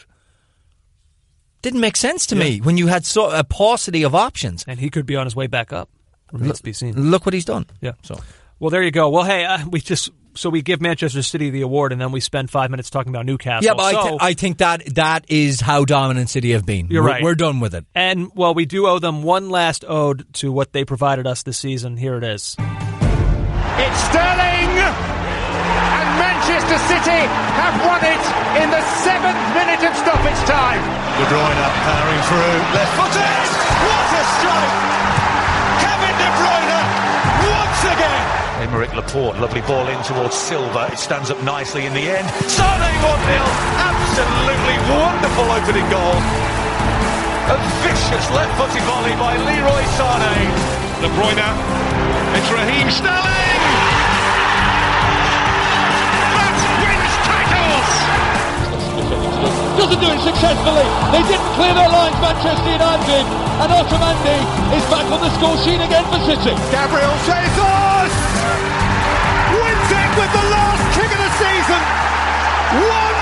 Didn't make sense to yeah. me when you had so a paucity of options, and he could be on his way back up. Remains to be seen. Look what he's done. Yeah. So, well, there you go. Well, hey, uh, we just. So we give Manchester City the award, and then we spend five minutes talking about Newcastle. Yeah, but so, I, th- I think that that is how dominant City have been. You're we're, right. We're done with it. And, well, we do owe them one last ode to what they provided us this season. Here it is. It's Sterling, and Manchester City have won it in the seventh minute of stoppage time. De Bruyne powering through, left footed. What a strike! Kevin De Bruyne once again. Aymeric Laporte, lovely ball in towards Silva. It stands up nicely in the end. Sané one nil. Absolutely wonderful opening goal. A vicious left-footed volley by Leroy Sané. De Bruyne. It's Raheem Sterling. That wins titles. Doesn't do it successfully. They didn't clear their lines, Manchester United did. And Otamendi is back on the score sheet again for City. Gabriel Jesus wins it with the last kick of the season. one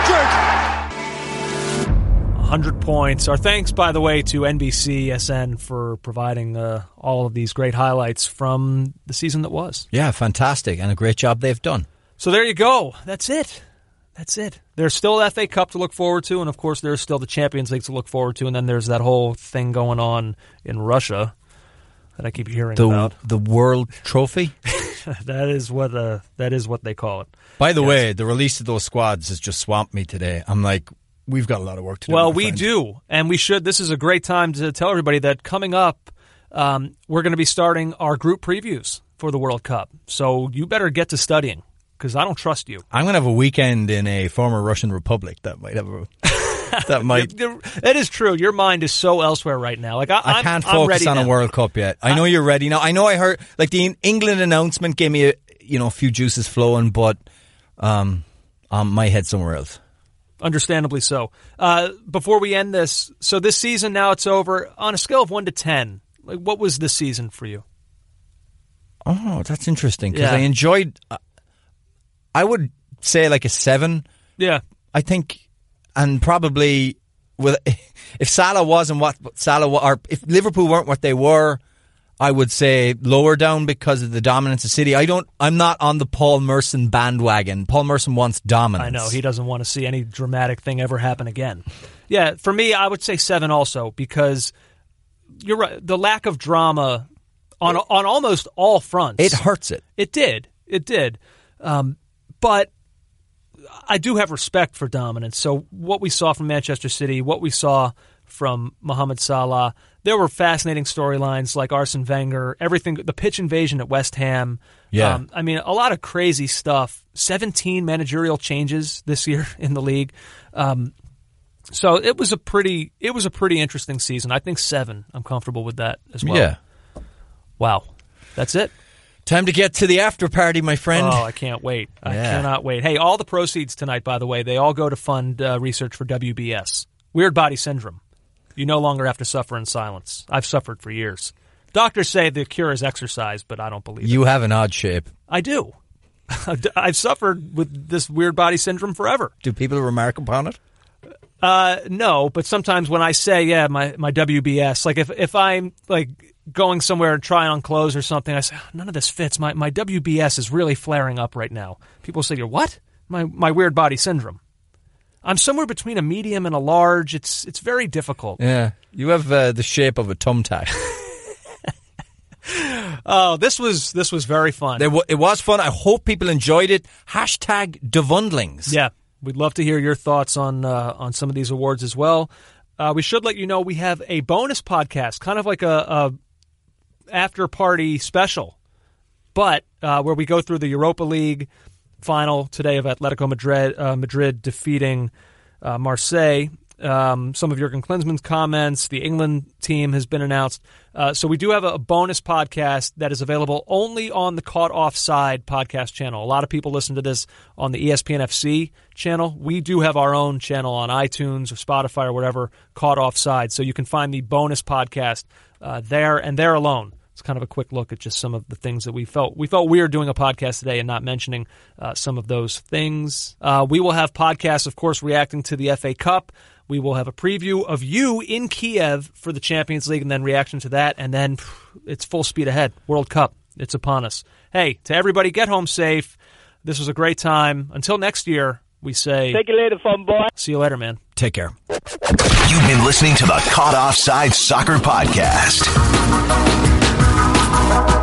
hundred. one hundred points. Our thanks, by the way, to N B C S N for providing uh, all of these great highlights from the season that was. Yeah, fantastic. And a great job they've done. So there you go. That's it. That's it. There's still the F A Cup to look forward to, and of course there's still the Champions League to look forward to, and then there's that whole thing going on in Russia that I keep hearing the, about. The World Trophy? that is what uh, that is what they call it. By the yes. way, the release of those squads has just swamped me today. I'm like, we've got a lot of work to do. Well, we friend. do, and we should. This is a great time to tell everybody that coming up, um, we're going to be starting our group previews for the World Cup. So you better get to studying, because I don't trust you. I'm going to have a weekend in a former Russian republic that might have a... That might. That is true. Your mind is so elsewhere right now. Like I, I I'm, can't I'm focus ready on now. a World Cup yet. I know I, you're ready now. I know I heard like the England announcement gave me a, you know a few juices flowing, but um, um, my head's somewhere else. Understandably so. Uh, before we end this, so this season now it's over. On a scale of one to ten, like what was this season for you? Oh, that's interesting because Yeah. I enjoyed. Uh, I would say like a seven. Yeah. I think, and probably with if Salah wasn't what Salah wa- or if Liverpool weren't what they were, I would say lower down because of the dominance of City. I don't. I'm not on the Paul Merson bandwagon. Paul Merson wants dominance. I know he doesn't want to see any dramatic thing ever happen again. Yeah, for me, I would say seven also because you're right. The lack of drama on on almost all fronts. It hurts it. It did. It did. Um, but I do have respect for dominance. So what we saw from Manchester City, what we saw from Mohamed Salah, there were fascinating storylines like Arsene Wenger, everything, the pitch invasion at West Ham. Yeah. Um, I mean, a lot of crazy stuff. seventeen managerial changes this year in the league. Um, so it was a pretty, it was a pretty interesting season. I think seven. I'm comfortable with that as well. Yeah. Wow. That's it. Time to get to the after party, my friend. Oh, I can't wait. I Yeah. cannot wait. Hey, all the proceeds tonight, by the way, they all go to fund uh, research for W B S. Weird body syndrome. You no longer have to suffer in silence. I've suffered for years. Doctors say the cure is exercise, but I don't believe You it. have an odd shape. I do. I've suffered with this weird body syndrome forever. Do people remark upon it? Uh, no, but sometimes when I say, yeah, my, my W B S, like if, if I'm like going somewhere and trying on clothes or something, I say, oh, none of this fits. My my W B S is really flaring up right now. People say, you're what? My my weird body syndrome. I'm somewhere between a medium and a large. It's it's very difficult. Yeah. You have uh, the shape of a thumbtack. Oh, this was this was very fun. It, w- it was fun. I hope people enjoyed it. Hashtag Devundlings. Yeah, we'd love to hear your thoughts on uh, on some of these awards as well. Uh, we should let you know we have a bonus podcast, kind of like a, a after party special, but uh, where we go through the Europa League final today of Atletico Madrid, uh, Madrid defeating uh, Marseille. Um, some of Jurgen Klinsmann's comments. The England team has been announced. Uh, so we do have a, a bonus podcast that is available only on the Caught Offside podcast channel. A lot of people listen to this on the E S P N F C channel. We do have our own channel on iTunes or Spotify or whatever, Caught Offside. So you can find the bonus podcast uh, there and there alone. It's kind of a quick look at just some of the things that we felt. We felt weird doing a podcast today and not mentioning uh, some of those things. Uh, we will have podcasts, of course, reacting to the F A Cup. We will have a preview of you in Kiev for the Champions League and then reaction to that. And then phew, it's full speed ahead. World Cup. It's upon us. Hey, to everybody, get home safe. This was a great time. Until next year, we say... Take you later, fun boy. See you later, man. Take care. You've been listening to the Caught Offside Soccer Podcast.